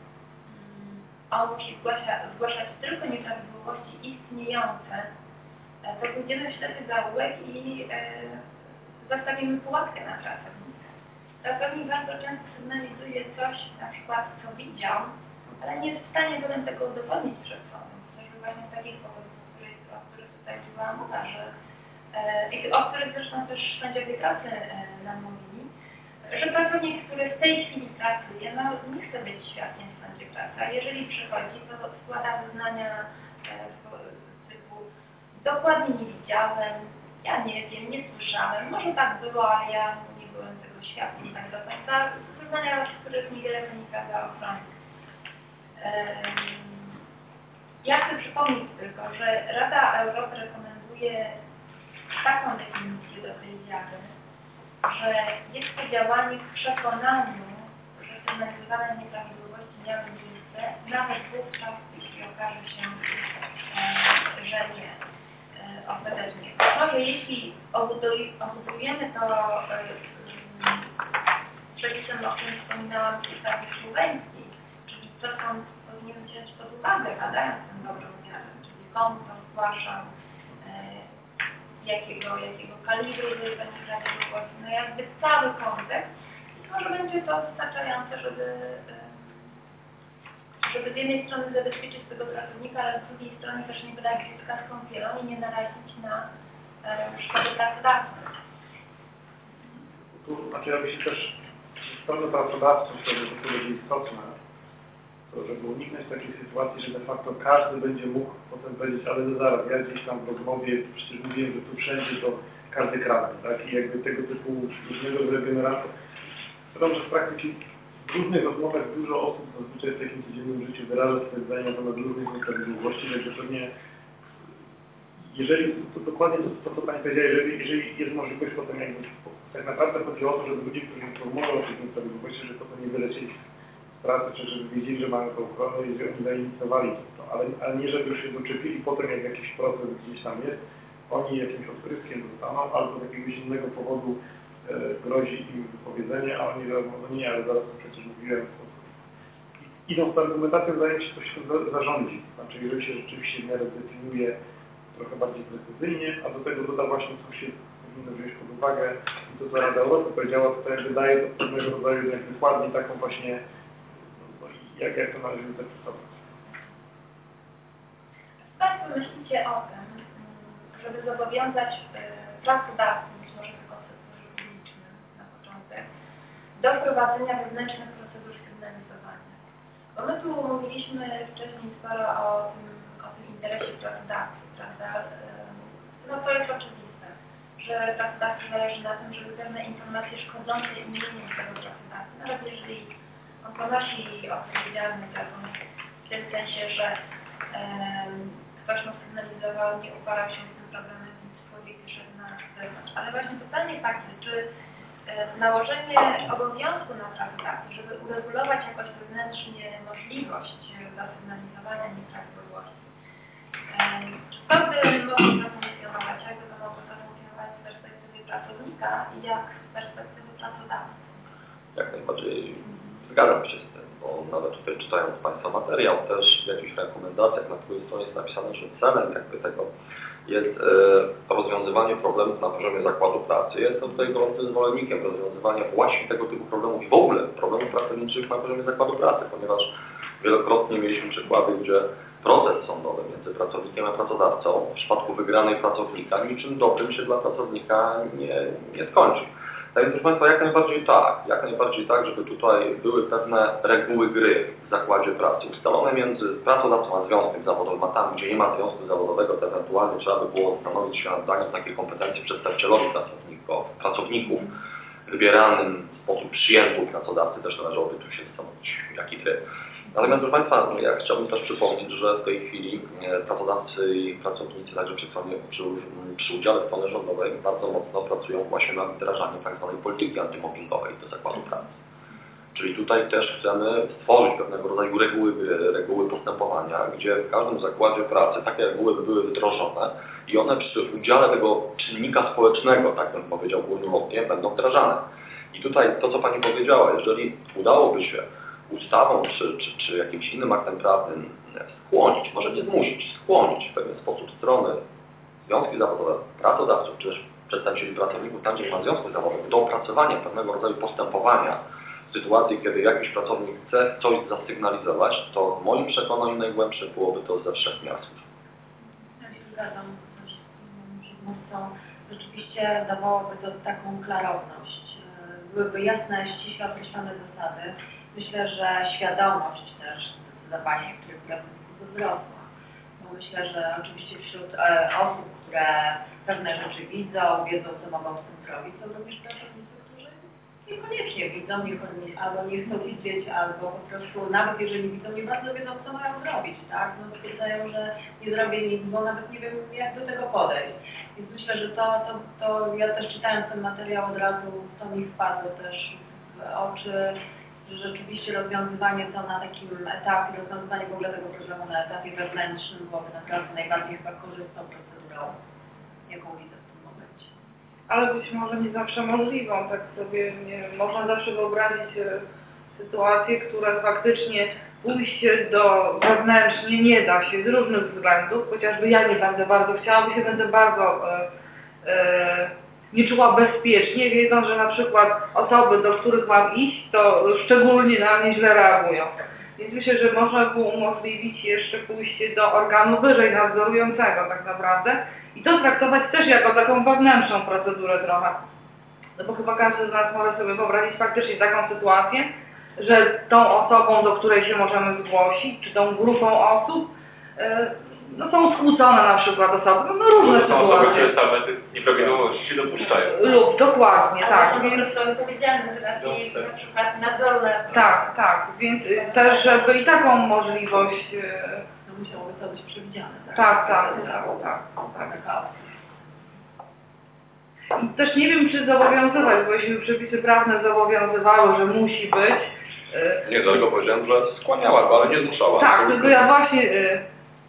on musi zgłaszać, zgłaszać tylko nieprawidłowości istniejące, to pójdziemy w ślepy zaułek i e, zastawimy pułapkę na pracownika. Pracownik bardzo często sygnalizuje coś, na przykład co widział, ale nie jest w stanie potem tego udowodnić przed sądem. Chociażby właśnie z takich powodów, o których, o których tutaj była mowa, że, e, o których zresztą też sędziowie pracy e, nam mówili, że pracownik, który w tej chwili pracuje, no nie chce być świadkiem w sądzie pracy, a jeżeli przychodzi, to składa zeznania e, typu dokładnie nie widziałem, ja nie wiem, nie słyszałem, może tak było, ale ja nie byłem tego świadkiem tak do końca. Zeznania, z których niewiele wynika dla ochrony. Ja chcę przypomnieć tylko, że Rada Europy rekomenduje taką definicję do tej zjawy, że jest to działanie w przekonaniu, że sygnalizowane nieprawidłowości miały miejsce, nawet wówczas, jeśli okaże się, e, że nie, e, ostatecznie. Może jeśli obudujemy to e, przepisem, o którym wspominałam w ustawie słoweńskiej, czyli co sąd powinien wziąć pod uwagę, badając tę dobrą miarę, czyli skąd to zgłaszał, jakiego, jakiego kalibru były te nieprawidłowości, no jakby cały kontekst, może będzie to wystarczające, żeby, żeby z jednej strony zabezpieczyć tego pracownika, ale z drugiej strony też nie wydać ryzyka z kąpielą i nie narazić na e, szkodę pracodawcy. Tu, znaczy ja myślę też, że strony pracodawców, które to będzie istotne, to żeby uniknąć takiej sytuacji, że de facto każdy będzie mógł potem powiedzieć, ale zaraz, ja gdzieś tam w rozmowie przecież mówiłem, że tu wszędzie to każdy kradnie, tak? I jakby tego typu różnego regeneratu. Wiadomo, że w praktyce w różnych rozmowach dużo osób zazwyczaj w takim codziennym życiu wyraża swoje zdanie na temat różnych nieprawidłowości, także pewnie jeżeli, to dokładnie to, to co Pani powiedziała, jeżeli, jeżeli jest możliwość potem jakby, tak naprawdę chodzi o to, żeby ludzie, którzy informują o tych nieprawidłowościach, że potem nie wylecieli z pracy, czy żeby wiedzieli, że mamy tą ochronę i że oni zainicjowali to, ale, ale nie żeby już się doczepili potem, jak jakiś proces gdzieś tam jest, oni jakimś odpryskiem dostaną, albo z jakiegoś innego powodu e, grozi im wypowiedzenie, a oni mówią, no nie, ale zaraz to przecież mówiłem. Idąc z argumentacją, wydaje mi się, że to się za, zarządzi. Znaczy, jeżeli się rzeczywiście w miarę zdefiniuje trochę bardziej precyzyjnie, a do tego doda właśnie, co się powinno wziąć pod uwagę i to, co Rada Europy powiedziała, to jakby daje to pewnego rodzaju jak wykładnię taką właśnie, no, jak, jak to należy interpretować. Państwo myślicie o tym, żeby zobowiązać pracodawców, być może tylko w sektorze publicznym na początek, do wprowadzenia wewnętrznych procedur sygnalizowania. Bo my tu mówiliśmy wcześniej sporo o tym, o tym interesie pracodawcy, prawda? No to jest oczywiste, że pracodawcy zależy na tym, żeby pewne informacje szkodzące imieniu tego pracodawcy, nawet jeżeli on ponosi odpowiedzialność za to w tym sensie, że um, ktoś mu sygnalizował, nie uparał się z tym programem, więc odpowiedzi jeszcze na zewnątrz. Ale właśnie pytanie takie, czy e, nałożenie obowiązku na prawodawcę, żeby uregulować jakoś wewnętrznie możliwość zasygnalizowania nieprawidłowości, e, czy to by mogło zafunkcjonować, jak by to mogło zafunkcjonować z perspektywy pracownika i jak z perspektywy pracodawcy? Jak najbardziej zgadzam się z tym, bo nawet tutaj czytając Państwa materiał, też w jakichś rekomendacjach na której stronie jest napisane, że celem jakby tego jest e, rozwiązywanie problemów na poziomie zakładu pracy. Jestem tutaj gorącym zwolennikiem rozwiązywania właśnie tego typu problemów i w ogóle problemów pracowniczych na poziomie zakładu pracy, ponieważ wielokrotnie mieliśmy przykłady, gdzie proces sądowy między pracownikiem a pracodawcą w przypadku wygranej pracownika niczym dobrym się dla pracownika nie, nie skończy. Tak więc, proszę Państwa, jak najbardziej tak, jak najbardziej tak, żeby tutaj były pewne reguły gry w zakładzie pracy, ustalone między pracodawcą a związkiem zawodowym, a tam, gdzie nie ma związku zawodowego, to ewentualnie trzeba by było zastanowić się nad daniem takiej kompetencji przedstawicielowi pracowników, pracowników wybieranym w sposób przyjęty pracodawcy, też należałoby tu się zastanowić, jaki tryb. Natomiast, proszę Państwa, ja chciałbym też przypomnieć, że w tej chwili pracodawcy i pracownicy, także przy, przy, przy udziale strony rządowej, bardzo mocno pracują właśnie nad wdrażaniem tzw. polityki antymobbingowej do zakładu pracy. Czyli tutaj też chcemy stworzyć pewnego rodzaju reguły gry, reguły postępowania, gdzie w każdym zakładzie pracy takie reguły by były wdrożone i one przy udziale tego czynnika społecznego, tak bym powiedział górnolotnie, będą wdrażane. I tutaj to, co Pani powiedziała, jeżeli udałoby się ustawą czy, czy, czy jakimś innym aktem prawnym skłonić, może nie zmusić, skłonić w pewien sposób strony, związki zawodowe, pracodawców, czy też przedstawicieli pracowników, tam gdzie ma związku zawodowy, do opracowania pewnego rodzaju postępowania w sytuacji, kiedy jakiś pracownik chce coś zasygnalizować, to w moim przekonaniu najgłębsze byłoby to ze wszech miast. Ja się zgadzam z mocą. Rzeczywiście dawałoby to taką klarowność. Byłyby jasne, ściśle określone zasady. Myślę, że świadomość też zdecydowanie niektórych pracowników wzrosła. Bo myślę, że oczywiście wśród e, osób, które pewne rzeczy widzą, wiedzą, co mogą z tym zrobić, są również pracownicy, którzy niekoniecznie widzą, niekoniecznie, albo nie chcą widzieć, albo po prostu nawet jeżeli widzą, nie bardzo wiedzą, co mają zrobić, tak? No stwierdzają, że nie zrobię nic, bo nawet nie wiem, jak do tego podejść. Więc myślę, że to, to, to ja też czytając ten materiał od razu, to mi wpadło też w oczy, że rzeczywiście rozwiązywanie to na takim etapie, rozwiązywanie w ogóle tego problemu na etapie wewnętrznym byłoby naprawdę najbardziej chyba korzystną procedurą, jaką widzę w tym momencie. Ale być może nie zawsze możliwą, tak sobie nie można zawsze wyobrazić e, sytuacje, które faktycznie pójście do wewnętrznie nie da się z różnych względów, chociażby ja nie będę bardzo chciała, bo się będę bardzo e, e, nie czuła bezpiecznie, wiedząc, że na przykład osoby, do których mam iść, to szczególnie na mnie źle reagują. Więc myślę, że można było umożliwić jeszcze pójście do organu wyżej nadzorującego tak naprawdę i to traktować też jako taką wewnętrzną procedurę trochę. No bo chyba każdy z nas może sobie wyobrazić faktycznie taką sytuację, że tą osobą, do której się możemy zgłosić, czy tą grupą osób, yy, no są skłócone na przykład osoby, no, no różne sytuacje. Osoby, które same tych nieprawidłowości dopuszczają. Lub, dokładnie, tak. Ale więc są odpowiedzialne za taki na przykład nadzór nad... Tak, tak, więc y, też, żeby i taką możliwość... Y, No musiałoby to być przewidziane, tak? tak, tak, tak, tak, tak. Taka I też nie wiem, czy zobowiązywać, bo jeśli przepisy prawne zobowiązywały, że musi być... Y, Nie, dlatego powiedziałem, że skłaniała, ale nie zmuszała. tak, tylko ja właśnie... Y,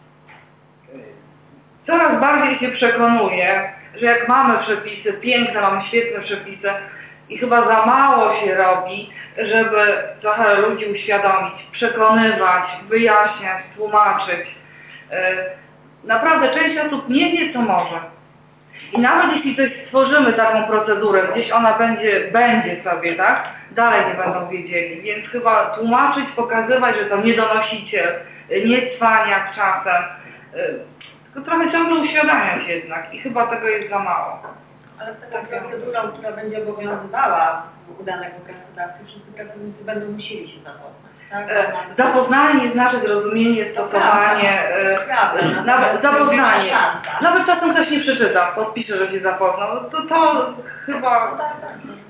Coraz bardziej się przekonuję, że jak mamy przepisy, piękne, mamy świetne przepisy i chyba za mało się robi, żeby trochę ludzi uświadomić, przekonywać, wyjaśniać, tłumaczyć. Naprawdę część osób nie wie, co może. I nawet jeśli coś stworzymy, taką procedurę, gdzieś ona będzie, będzie sobie, tak? Dalej nie będą wiedzieli. Więc chyba tłumaczyć, pokazywać, że to nie donosiciel, nie cwaniak czasem. Tylko trochę ciągle uświadamiać jednak i chyba tego jest za mało. Ale z taką procedurą, która będzie obowiązywała udanego pracodawcy, wszyscy pracownicy będą musieli się zapoznać. Tak? E, zapoznanie jest nasze zrozumienie, stosowanie, e, Prawda, e, nawet zapoznanie. szansa. Nawet czasem ktoś nie przeczyta, podpisze, że się zapoznał. To, to chyba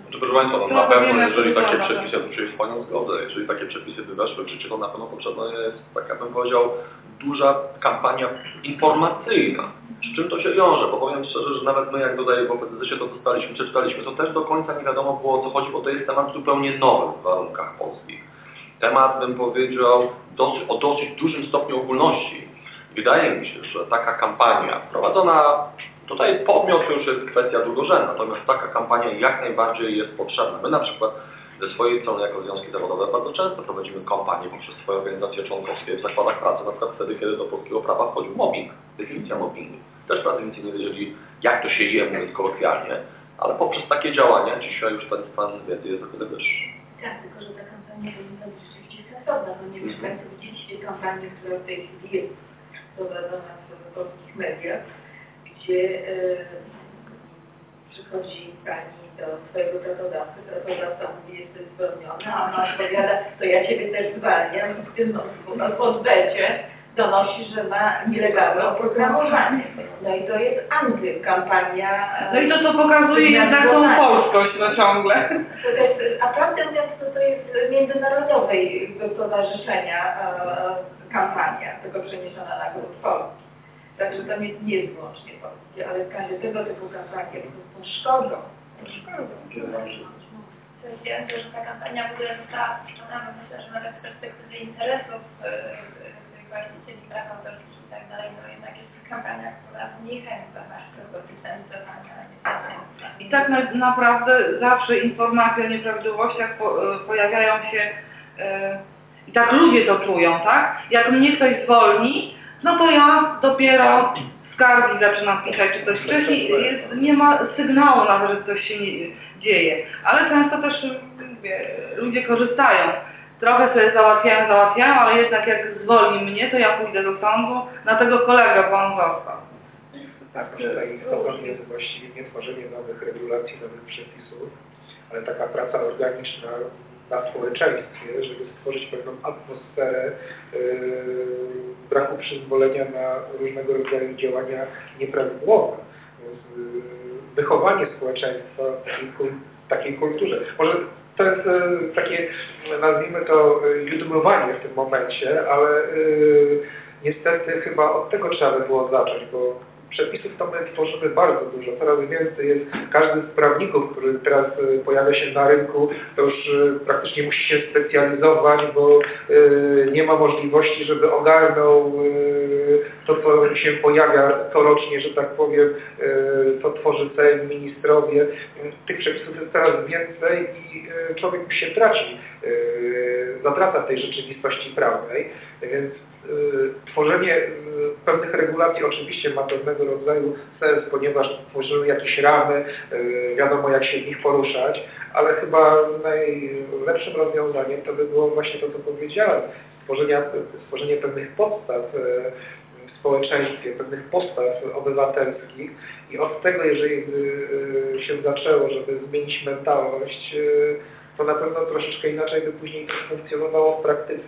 Znaczy, proszę Państwa, no, na Trochę pewno wiele jeżeli takie przykładów. przepisy, ja tu się z Panią zgodzę, jeżeli takie przepisy by weszły w życie, to na pewno potrzebna jest, tak jak bym powiedział, duża kampania informacyjna. Z czym to się wiąże? Bo powiem szczerze, że nawet my jak dodaję w O P Z Z-ie to dostaliśmy, przeczytaliśmy, to też do końca nie wiadomo było, o co chodzi, bo to jest temat zupełnie nowy w warunkach polskich. Temat, bym powiedział, dosyć, o dosyć dużym stopniu ogólności. Wydaje mi się, że taka kampania prowadzona, tutaj podmiot to już jest kwestia drugorzędna, natomiast taka kampania jak najbardziej jest potrzebna. My na przykład ze swojej strony jako związki zawodowe bardzo często prowadzimy kampanię poprzez swoje organizacje członkowskie w zakładach pracy, na przykład wtedy, kiedy do polskiego prawa wchodził mobbing, definicja mobbingu. Też pracownicy nie wiedzieli, jak to się je, mówiąc kolokwialnie, ale poprzez takie działania dzisiaj już ten stan wiedzy jest o tyle wyższy. Tak, tylko że ta kampania powinna być rzeczywiście sensowna, bo nie wiem, Państwo widzieliście kampanię, która w tej chwili jest prowadzona w polskich mediach, gdzie yy, przychodzi pani do swojego pracodawcy, pracodawca mówi, jesteś zwolniona, a ona odpowiada, to ja Ciebie też zwalniam i w tym odwecie donosi, że ma nielegalne oprogramowanie. No i to jest antykampania. No i to co pokazuje jednak tą polskość no ciągle. To jest, a prawdę mówiąc, to, to jest międzynarodowej stowarzyszenia e, kampania, tylko przeniesiona na grunt polski. Także to nie, nie jest wyłącznie polskie, ale w każdym tego typu kampanie po prostu szkodzą. Szkodzą. Ja myślę, że ta kampania w ogóle została spuszczona, bo myślę, że nawet z perspektywy interesów tych właścicieli praw autorskich i tak dalej, no jednak jest to kampania, która zniechęca nas do licencjonowania. I tak na, naprawdę zawsze informacje o nieprawidłowościach po, pojawiają się yy, i tak ludzie to czują, tak? Jak mnie ktoś zwolni, no to ja dopiero skargi zaczynam pisać czy coś. Wcześniej jest, nie ma sygnału na to, że coś się nie dzieje. Ale często też mówię, ludzie korzystają. Trochę sobie załatwiają, załatwiają, ale jednak jak zwolni mnie, to ja pójdę do sądu na tego kolegę, bo on został. Tak, tutaj istotą jest właściwie nie tworzenie nowych regulacji, nowych przepisów, ale taka praca organiczna na społeczeństwie, żeby stworzyć pewną atmosferę yy, braku przyzwolenia na różnego rodzaju działania nieprawidłowe. Więc, yy, wychowanie społeczeństwa w takiej, takiej kulturze. Może to jest yy, takie, nazwijmy to, judmowanie w tym momencie, ale yy, niestety chyba od tego trzeba by było zacząć, bo przepisów to my tworzymy bardzo dużo, coraz więcej jest. Każdy z prawników, który teraz pojawia się na rynku, to już praktycznie musi się specjalizować, bo nie ma możliwości, żeby ogarnął to, co się pojawia corocznie, że tak powiem, co tworzy Sejm, ministrowie. Tych przepisów jest coraz więcej i człowiek już się traci, zatraca w tej rzeczywistości prawnej, więc tworzenie pewnych regulacji oczywiście ma pewnego rodzaju sens, ponieważ tworzymy jakieś ramy, wiadomo jak się w nich poruszać, ale chyba najlepszym rozwiązaniem to by było właśnie to, co powiedziałem, stworzenie, stworzenie pewnych podstaw w społeczeństwie, pewnych postaw obywatelskich i od tego, jeżeli by się zaczęło, żeby zmienić mentalność, to na pewno troszeczkę inaczej by później to funkcjonowało w praktyce.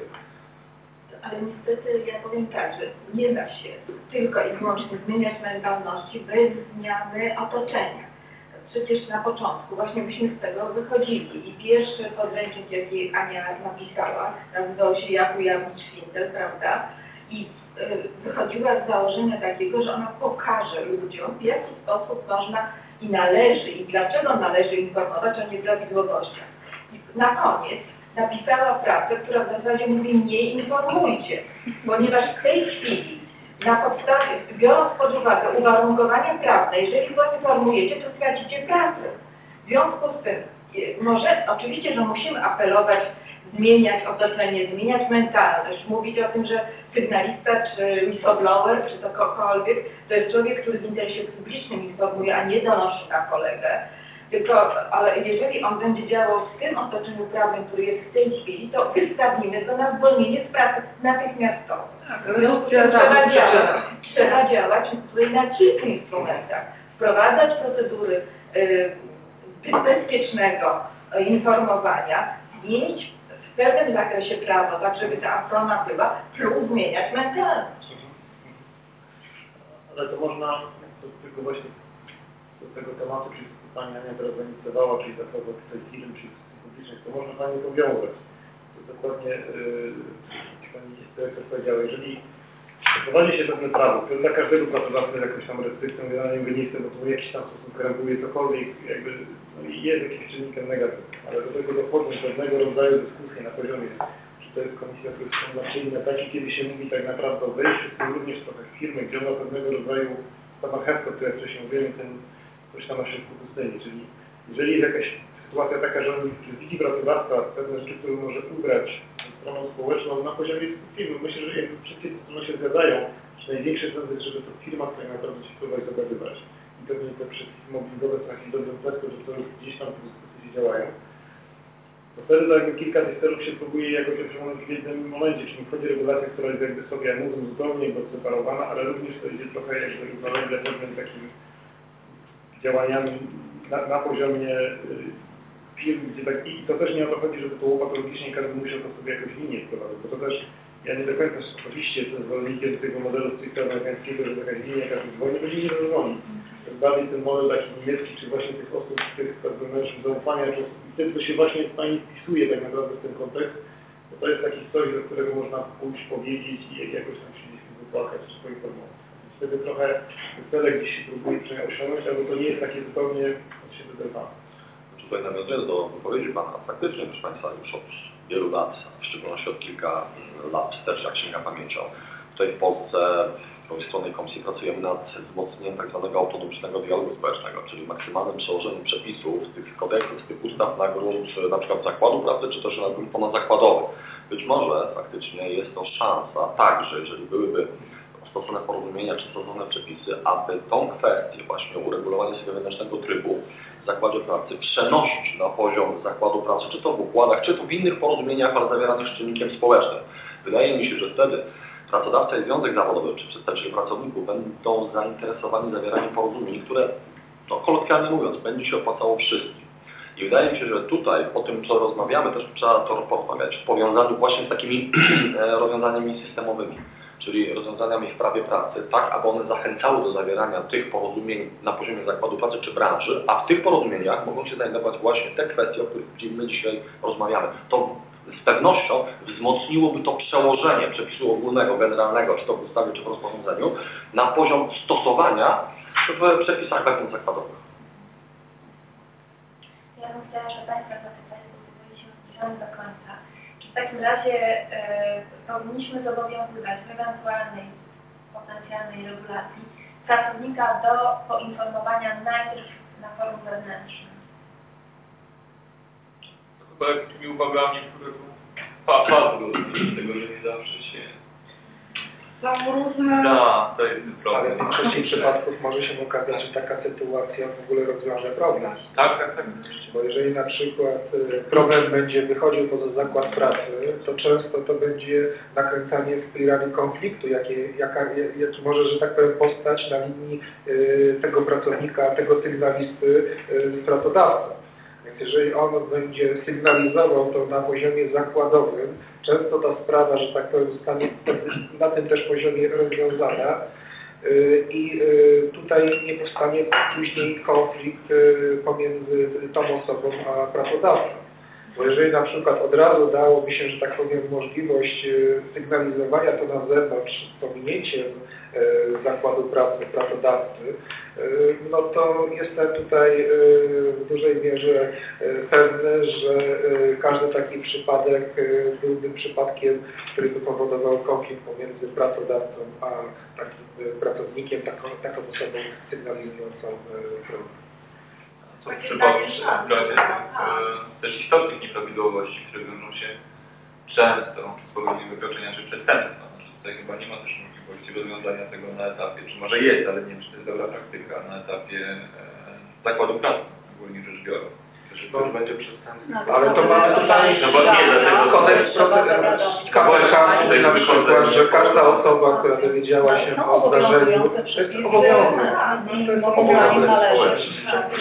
Ale niestety ja powiem tak, że nie da się tylko i wyłącznie zmieniać mentalności bez zmiany otoczenia. Przecież na początku właśnie byśmy z tego wychodzili i pierwszy podręcznik, jaki Ania napisała, nazywał się Jaku Jawnicz Szwindel, prawda? I y, wychodziła z założenia takiego, że ona pokaże ludziom, w jaki sposób można i należy i dlaczego należy informować o nieprawidłowościach. I na koniec napisała pracę, która w zasadzie mówi nie informujcie, ponieważ w tej chwili na podstawie, biorąc pod uwagę uwarunkowania prawne, jeżeli go informujecie, to stracicie pracę. W związku z tym, może oczywiście, że musimy apelować, zmieniać otoczenie, zmieniać mentalność, mówić o tym, że sygnalista, czy whistleblower, czy cokolwiek, to jest człowiek, który w interesie publicznym informuje, a nie donosi na kolegę. Tylko, ale jeżeli on będzie działał w tym otoczeniu prawnym, który jest w tej chwili, to wystawimy to na zwolnienie z pracy natychmiastowo. W związku z tym trzeba działać, trzeba działać tutaj na kilku instrumentach. Wprowadzać procedury y, bezpiecznego y, informowania, zmienić w pewnym zakresie prawo, tak żeby ta ochrona była, plus zmieniać mentalność. Ale to można, to tylko właśnie do tego tematu, czyli to, co Pani Ania teraz zainicjowała, czyli zasoby tutaj firm, czyli publicznych, to można Pani powiązać. To dokładnie yy, Pani dyrektor powiedziała, jeżeli prowadzi się pewne prawo, które dla każdego pracodawcy jakąś tam restrykcją, ja na niego nie chcę, bo to w jakiś tam sposób kręguje cokolwiek, jakby no, jest jakiś czynnikiem negatywnym, ale do tego dochodzą pewnego rodzaju dyskusje na poziomie, czy to jest komisja kwestionacyjna, taki, kiedy się mówi tak naprawdę o wejściu, w tym również trochę firmy, gdzie ma pewnego rodzaju ta marchewka, o której wcześniej mówiłem, ten coś tam na środku pustyni, czyli jeżeli jest jakaś sytuacja taka, że on widzi pracodawca pewne rzeczy, które może ubrać stroną społeczną na poziomie firmy. Myślę, że wszyscy no, się zgadzają, że największy sens jest, żeby to firma tak naprawdę się próbować zagadywać. I pewnie te przepisy mobbingowe są jakieś dobrym testem, że to gdzieś tam te dyskusje działają. To wtedy tak jakby kilka tych celów się próbuje jakoś osiągnąć w jednym momencie, czyli wchodzi regulacja, która jest jakby sobie, jak mówię, zupełnie jakby odseparowana, ale również to idzie trochę jakby równolegle pewnym takim działaniami na, na poziomie firm, gdzie tak, i to też nie o to chodzi, żeby to było patologicznie, każdy musiał to sobie jakoś linię wprowadzić, bo to też, ja nie do końca oczywiście jestem zwolennikiem tego modelu stricte amerykańskiego, że jakaś linia, każdy dzwoni, będzie nie zadzwoni. To jest bardziej ten model taki niemiecki, czy właśnie tych osób, tych mężczyzn zaufania, czy osób, i wtedy to się właśnie Pani wpisuje tak naprawdę w ten kontekst, bo to jest taki coś, do którego można pójść, powiedzieć i jakoś tam się gdzieś wypłakać, czy poinformować. Wtedy trochę cele gdzieś się próbuje przynajmniej osiągnąć, albo to nie jest takie zupełnie od siebie oderwane. Tutaj nawiązując do wypowiedzi Pana, faktycznie, proszę Państwa, już od wielu lat, w szczególności od kilka lat wstecz, jak sięga pamięcią, tutaj w Polsce w stronnej komisji pracujemy nad wzmocnieniem tak zwanego autonomicznego dialogu społecznego, czyli maksymalnym przełożeniem przepisów z tych kodeksów, z tych ustaw na grunt na przykład zakładu pracy, czy też na grunt ponadzakładowy. Być może faktycznie jest to szansa także, jeżeli byłyby stosowne porozumienia czy stosowne przepisy, aby tą kwestię właśnie uregulowania sobie wewnętrznego trybu w zakładzie pracy przenosić na poziom zakładu pracy, czy to w układach, czy to w innych porozumieniach, ale zawieranych z czynnikiem społecznym. Wydaje mi się, że wtedy pracodawca i związek zawodowy, czy przedstawiciele pracowników będą zainteresowani zawieraniem porozumień, które, no, kolokwialnie mówiąc, będzie się opłacało wszystkim. I wydaje mi się, że tutaj, o tym, co rozmawiamy, też trzeba to porozmawiać w powiązaniu właśnie z takimi rozwiązaniami systemowymi, czyli rozwiązaniami w prawie pracy, tak aby one zachęcały do zawierania tych porozumień na poziomie zakładu pracy czy branży, a w tych porozumieniach mogą się znajdować właśnie te kwestie, o których my dzisiaj rozmawiamy. To z pewnością wzmocniłoby to przełożenie przepisu ogólnego, generalnego, czy to w ustawie, czy w rozporządzeniu, na poziom stosowania w przepisach wewnątrzzakładowych. Ja bym chciała, że Państwa zapytać, bo powinniśmy zbliżamy do końca. Czy w takim razie y, powinniśmy zobowiązywać w ewentualnej potencjalnej regulacji pracownika do poinformowania najpierw na forum wewnętrznym? To chyba jak tymi uwagami, które padły, tego, że nie zawsze się... Są różne... Da, to jest problem. Ale w większości przypadków może się okazać, że taka sytuacja w ogóle rozwiąże problem. Tak, tak, tak. Bo jeżeli na przykład problem będzie wychodził poza zakład pracy, to często to będzie nakręcanie spirali konfliktu, jakie, jaka jak może, że tak powiem, powstać na linii y, tego pracownika, tego sygnalisty y, z pracodawcą. Więc jeżeli on będzie sygnalizował to na poziomie zakładowym, często ta sprawa, że tak powiem, zostanie na tym też poziomie rozwiązana i tutaj nie powstanie później konflikt pomiędzy tą osobą a pracodawcą. Bo jeżeli na przykład od razu dałoby się, że tak powiem, możliwość sygnalizowania to na zewnątrz z pominięciem zakładu pracy, pracodawcy, no to jestem tutaj w dużej mierze pewny, że każdy taki przypadek byłby przypadkiem, który by powodował konflikt pomiędzy pracodawcą a takim pracownikiem, taką, taką osobą sygnalizującą problem. Co w przypadku też istotnych nieprawidłowości, które wiążą się często z powodu wykroczenia czy przestępstwa. Znaczy tutaj chyba nie ma też możliwości rozwiązania tego na etapie, czy może jest, ale nie wiem, czy to jest dobra praktyka, na etapie e, zakładu pracy, ogólnie rzecz biorąc. To już będzie przestępstwo. Ale to mamy tutaj No bo nie, dlatego kodeks znaczy na przykład, że każda osoba, która dowiedziała się Są o zdarzeniu, obowiązujące to jest przepisy, obowiązek. i To jest powołanie obowiązek należy. społeczny.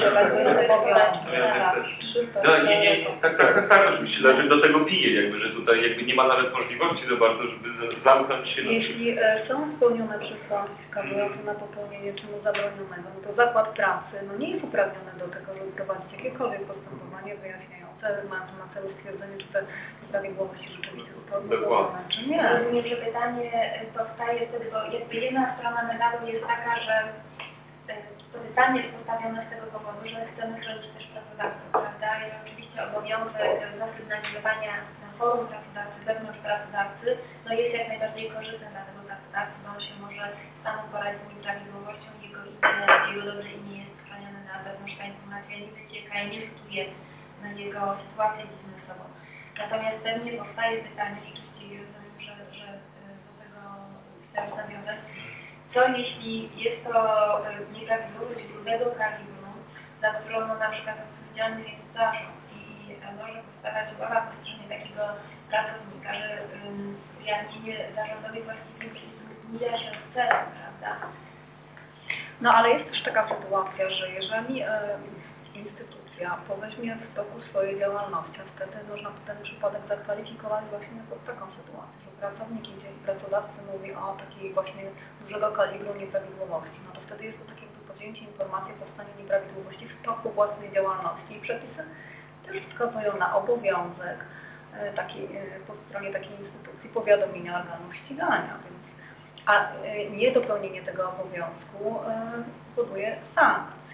Tak, nie, nie, tak, tak, tak, tak, oczywiście, dlatego do tego piję, jakby, że tutaj jakby nie ma nawet możliwości za bardzo, żeby z- zamknąć się na Jeśli e, są spełnione przesłanki wskazujące na popełnienie czynu zabronionego, no to zakład pracy no nie jest uprawniony do tego, żeby prowadzić jakiekolwiek postępowanie wyjaśniające, mające na celu stwierdzenie, czy te nieprawidłowości rzeczywiście zostały zgłoszone, czy nie. Rozumiem, że pytanie powstaje wtedy, bo jakby jedna strona medalu jest taka, że to pytanie jest postawione z tego powodu, że chcemy chronić też pracodawców, prawda? I oczywiście obowiązek zasygnalizowania na forum pracodawcy, wewnątrz pracodawcy, no jest jak najbardziej korzystny dla tego pracodawcy, bo on się może samą poradzić z nieprawidłowością, jego imię, jego dobre imię jest chronione na zewnątrz, ta informacja nie wycieka i nie rzutuje na jego sytuację biznesową. Natomiast pewnie powstaje pytanie, rzeczywiście i rozumiem, że, że do tego chcę już nawiązać, co jeśli jest to nieprawidłowość grubego kalibru, za którą no, na przykład odpowiedzialny jest zarząd i może powstawać obawa po stronie takiego pracownika, że um, ujawnienie zarządowi właściwie mija się z celem, prawda? No ale jest też taka sytuacja, że jeżeli e, instytucja poweźmie w toku swojej działalności, a wtedy można ten przypadek zakwalifikować właśnie pod taką sytuację, że pracownik idzie i pracodawcy mówi o takiej właśnie dużego kalibru nieprawidłowości, no to wtedy jest to takie jakby podjęcie informacji o powstaniu nieprawidłowości w toku własnej działalności i przepisy też wskazują na obowiązek e, taki, e, po stronie takiej instytucji powiadomienia organów ścigania, więc a e, niedopełnienie tego obowiązku e, powoduje sankcje.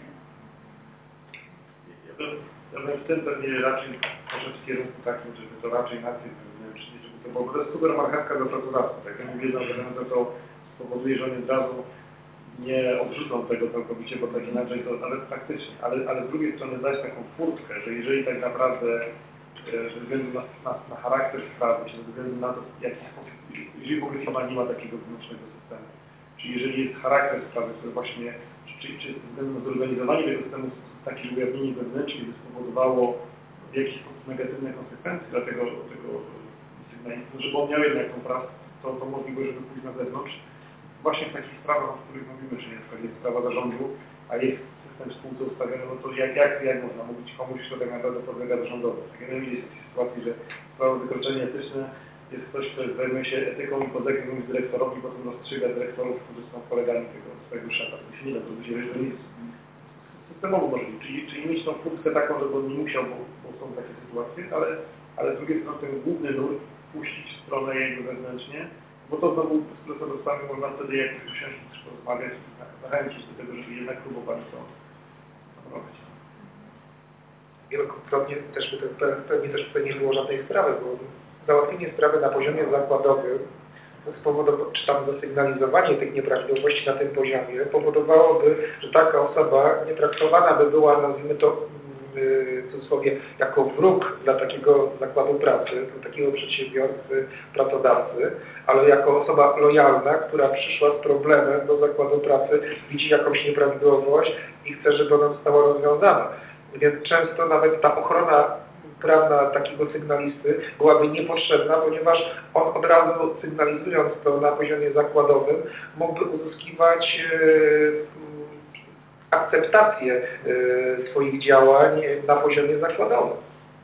Ja bym, ja bym w tym pewnie raczej poszedł w kierunku takim, żeby to raczej nadzór wewnętrzny, żeby to, bo to jest super marchewka dla pracodawcy, tak? Oni wiedzą, że to spowoduje, że oni od razu nie odrzucą tego całkowicie, bo tak inaczej to nawet praktycznie, ale, ale z drugiej strony dać taką furtkę, że jeżeli tak naprawdę e, ze względu na, na, na charakter sprawy, czy ze względu na to, w jaki sposób, jeżeli w ogóle firma nie ma takiego wewnętrznego systemu, czyli jeżeli jest charakter sprawy, który właśnie, czy, czy ze względu na zorganizowanie tego systemu takie ujawnienie wewnętrzne by spowodowało w jakiś sposób negatywne konsekwencje dla tego, tego sygnalistu, żeby on miał jednak tą, pracę, tą, tą możliwość, żeby pójść na zewnątrz. Właśnie w takich sprawach, o których mówimy, czyli na przykład jest sprawa zarządu, a jest system spółce ustawiony, no to jak, jak, jak można mówić komuś, kto tak naprawdę podlega zarządowi? Tak jak jest w takiej sytuacji, że sprawa wykroczenia etyczne jest ktoś, kto zajmuje się etyką i podlega z dyrektorowi, potem rozstrzyga dyrektorów, którzy są kolegami tego swojego szefa. To się nie da zrobić, jeżeli to nie jest systemowo możliwe. Czyli, czyli mieć tą furtkę taką, żeby on nie musiał, bo, bo są takie sytuacje, ale, ale z drugiej strony ten główny nurt puścić w stronę jego wewnętrznie, bo to znowu z pracodawcami można wtedy jakoś usiąść i też porozmawiać, zachęcić do tego, żeby jednak próbowali to robić. Wielokrotnie też by to pewnie też tutaj nie było żadnej sprawy, bo załatwienie sprawy na poziomie zakładowym spowodowało, czy tam zasygnalizowanie tych nieprawidłowości na tym poziomie powodowałoby, że taka osoba nie traktowana by była, nazwijmy to w cudzysłowie, jako wróg dla takiego zakładu pracy, dla takiego przedsiębiorcy, pracodawcy, ale jako osoba lojalna, która przyszła z problemem do zakładu pracy, widzi jakąś nieprawidłowość i chce, żeby ona została rozwiązana. Więc często nawet ta ochrona prawna takiego sygnalisty byłaby niepotrzebna, ponieważ on od razu sygnalizując to na poziomie zakładowym mógłby uzyskiwać akceptację swoich działań na poziomie zakładowym.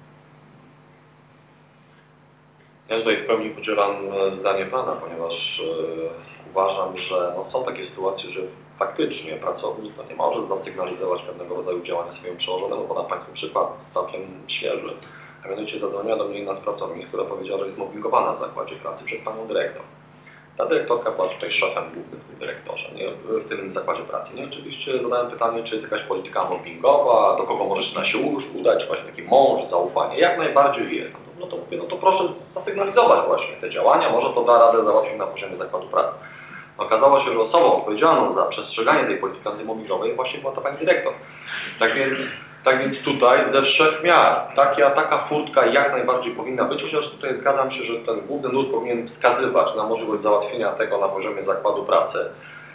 Ja tutaj w pełni podzielam zdanie Pana, ponieważ e, uważam, że no, są takie sytuacje, że faktycznie pracownik no, nie może zasygnalizować pewnego rodzaju działania swojemu przełożonemu. Podam Państwu przykład całkiem świeży. A mianowicie zadzwoniła do mnie jedna z pracownic, która powiedziała, że jest mobbingowana w zakładzie pracy przez Panią dyrektor. Ta dyrektorka była tutaj szefem głównym w tym dyrektorze, nie, w tym zakładzie pracy. Nie? Oczywiście zadałem pytanie, czy jest jakaś polityka mobbingowa, do kogo może się udać, właśnie taki mąż, zaufanie. Jak najbardziej jest. No to mówię, no to proszę zasygnalizować właśnie te działania, może to da radę załatwić na poziomie zakładu pracy. Okazało się, że osobą odpowiedzialną za przestrzeganie tej polityki antymobbingowej właśnie była ta pani dyrektor. Tak więc, tak więc tutaj ze wszech miar taka, taka furtka jak najbardziej powinna być, chociaż tutaj zgadzam się, że ten główny nurt powinien wskazywać na możliwość załatwienia tego na poziomie zakładu pracy.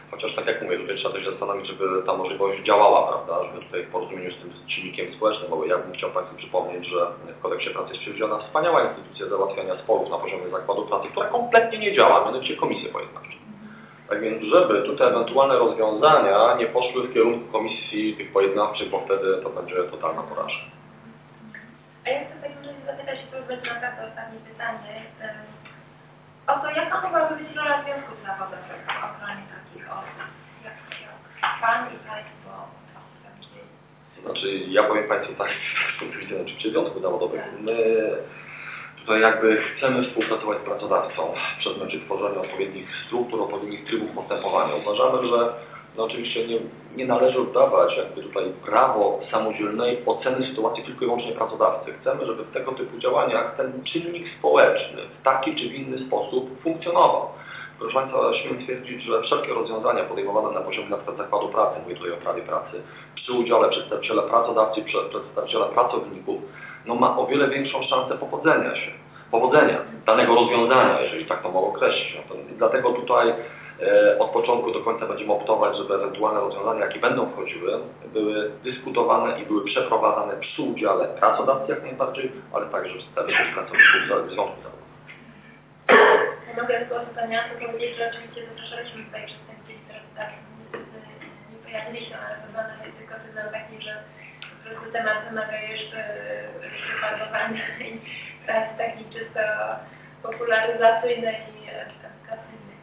Chociaż tak jak mówię, tutaj trzeba też zastanowić, żeby ta możliwość działała, prawda, żeby tutaj w porozumieniu z tym czynnikiem społecznym, bo ja bym chciał Państwu przypomnieć, że w Kodeksie Pracy jest przewidziana wspaniała instytucja załatwiania sporów na poziomie zakładu pracy, która kompletnie nie działa, mianowicie komisje pojednawcze. Tak więc, żeby tutaj ewentualne rozwiązania nie poszły w kierunku komisji tych pojednawczych, bo wtedy to będzie totalna porażka. A ja chcę w takim razie zapytać, to już będzie naprawdę ostatnie pytanie, o to, jaka mogłaby być rola związków zawodowych w ochronie takich osób, jak, jak Pan i Państwo to widzieli? Znaczy, ja powiem Państwu tak, z punktu widzenia oczywiście związków zawodowych, my tutaj jakby chcemy współpracować z pracodawcą przez znaczy tworzenie odpowiednich struktur, odpowiednich trybów postępowania. Uważamy, że no oczywiście nie, nie należy oddawać jakby tutaj prawo samodzielnej oceny sytuacji tylko i wyłącznie pracodawcy. Chcemy, żeby w tego typu działaniach ten czynnik społeczny w taki czy w inny sposób funkcjonował. Proszę Państwa, śmiem twierdzić, że wszelkie rozwiązania podejmowane na poziomie na przykład zakładu pracy, mówię tutaj o prawie pracy, przy udziale przedstawiciela pracodawcy, przedstawiciela pracowników, no ma o wiele większą szansę powodzenia się, powodzenia danego rozwiązania, jeżeli tak to mogę określić. No to, dlatego tutaj e, od początku do końca będziemy optować, żeby ewentualne rozwiązania, jakie będą wchodziły, były dyskutowane i były przeprowadzane przy udziale pracodawcy jak najbardziej, ale także przedstawicieli pracowników związków zawodowych. Ja mogę tylko uzupełniająco powiedzieć, że oczywiście zapraszaliśmy tutaj przedstawicieli pracodawców, niestety nie pojawili się, ale to dla nas jest tylko sygnał taki, że po prostu temat wymaga jeszcze wypracowania i pracy takiej czysto popularyzacyjnej i edukacyjnej.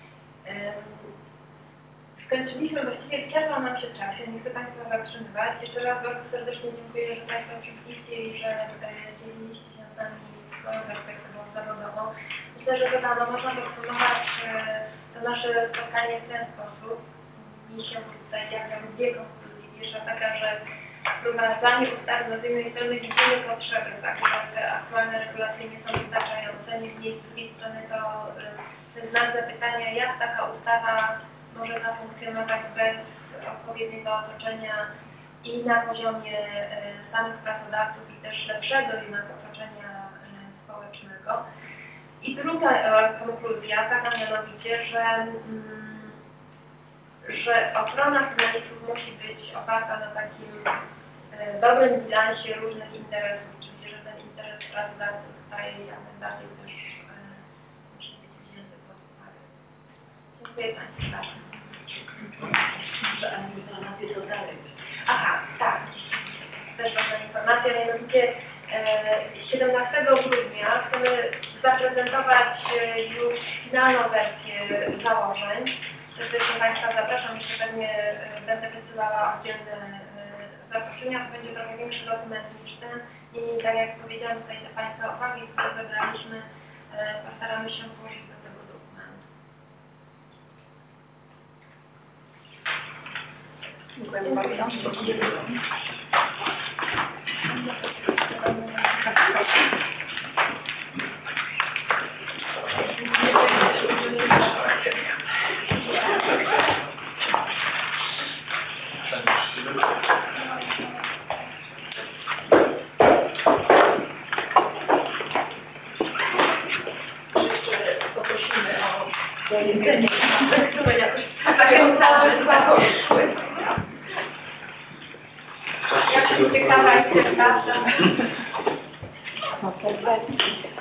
Skończyliśmy właściwie, wyczerpał nam się czas, ja nie chcę Państwa zatrzymywać. Jeszcze raz bardzo serdecznie dziękuję, że Państwo przyszliście i że dzieliliście się z nami swoją perspektywą zawodową. Myślę, że dodano, można podsumować to nasze spotkanie w ten sposób. Mi się tutaj jawia dwie konkluzje. Pierwsza taka, że wprowadzanie ustawy z jednej strony widzimy potrzeby, tak, że te aktualne regulacje nie są wystarczające, niemniej z drugiej strony to ten znak zapytania, jak taka ustawa może zafunkcjonować bez odpowiedniego otoczenia i na poziomie samych pracodawców i też lepszego jednak otoczenia społecznego. I druga konkluzja, taka mianowicie, że, że ochrona sygnalistów musi być oparta na takim dobrym bilansie różnych interesów, czyli że ten interes pracodawców staje jak najbardziej też musi być wzięty pod uwagę. Dziękuję Państwu bardzo. Aha, tak. Też ważna informacja, mianowicie siedemnastego grudnia chcemy zaprezentować już finalną wersję założeń. Serdecznie Państwa zapraszam, jeszcze pewnie będę wysyłała oddzielne zaproszenia, to będzie trochę większy dokument niż ten. I tak jak powiedziałam, tutaj te Państwa uwagi, które zebraliśmy, postaramy się włożyć do tego dokumentu. Dziękuję bardzo. Ja się ciekawa jestem bardzo. No,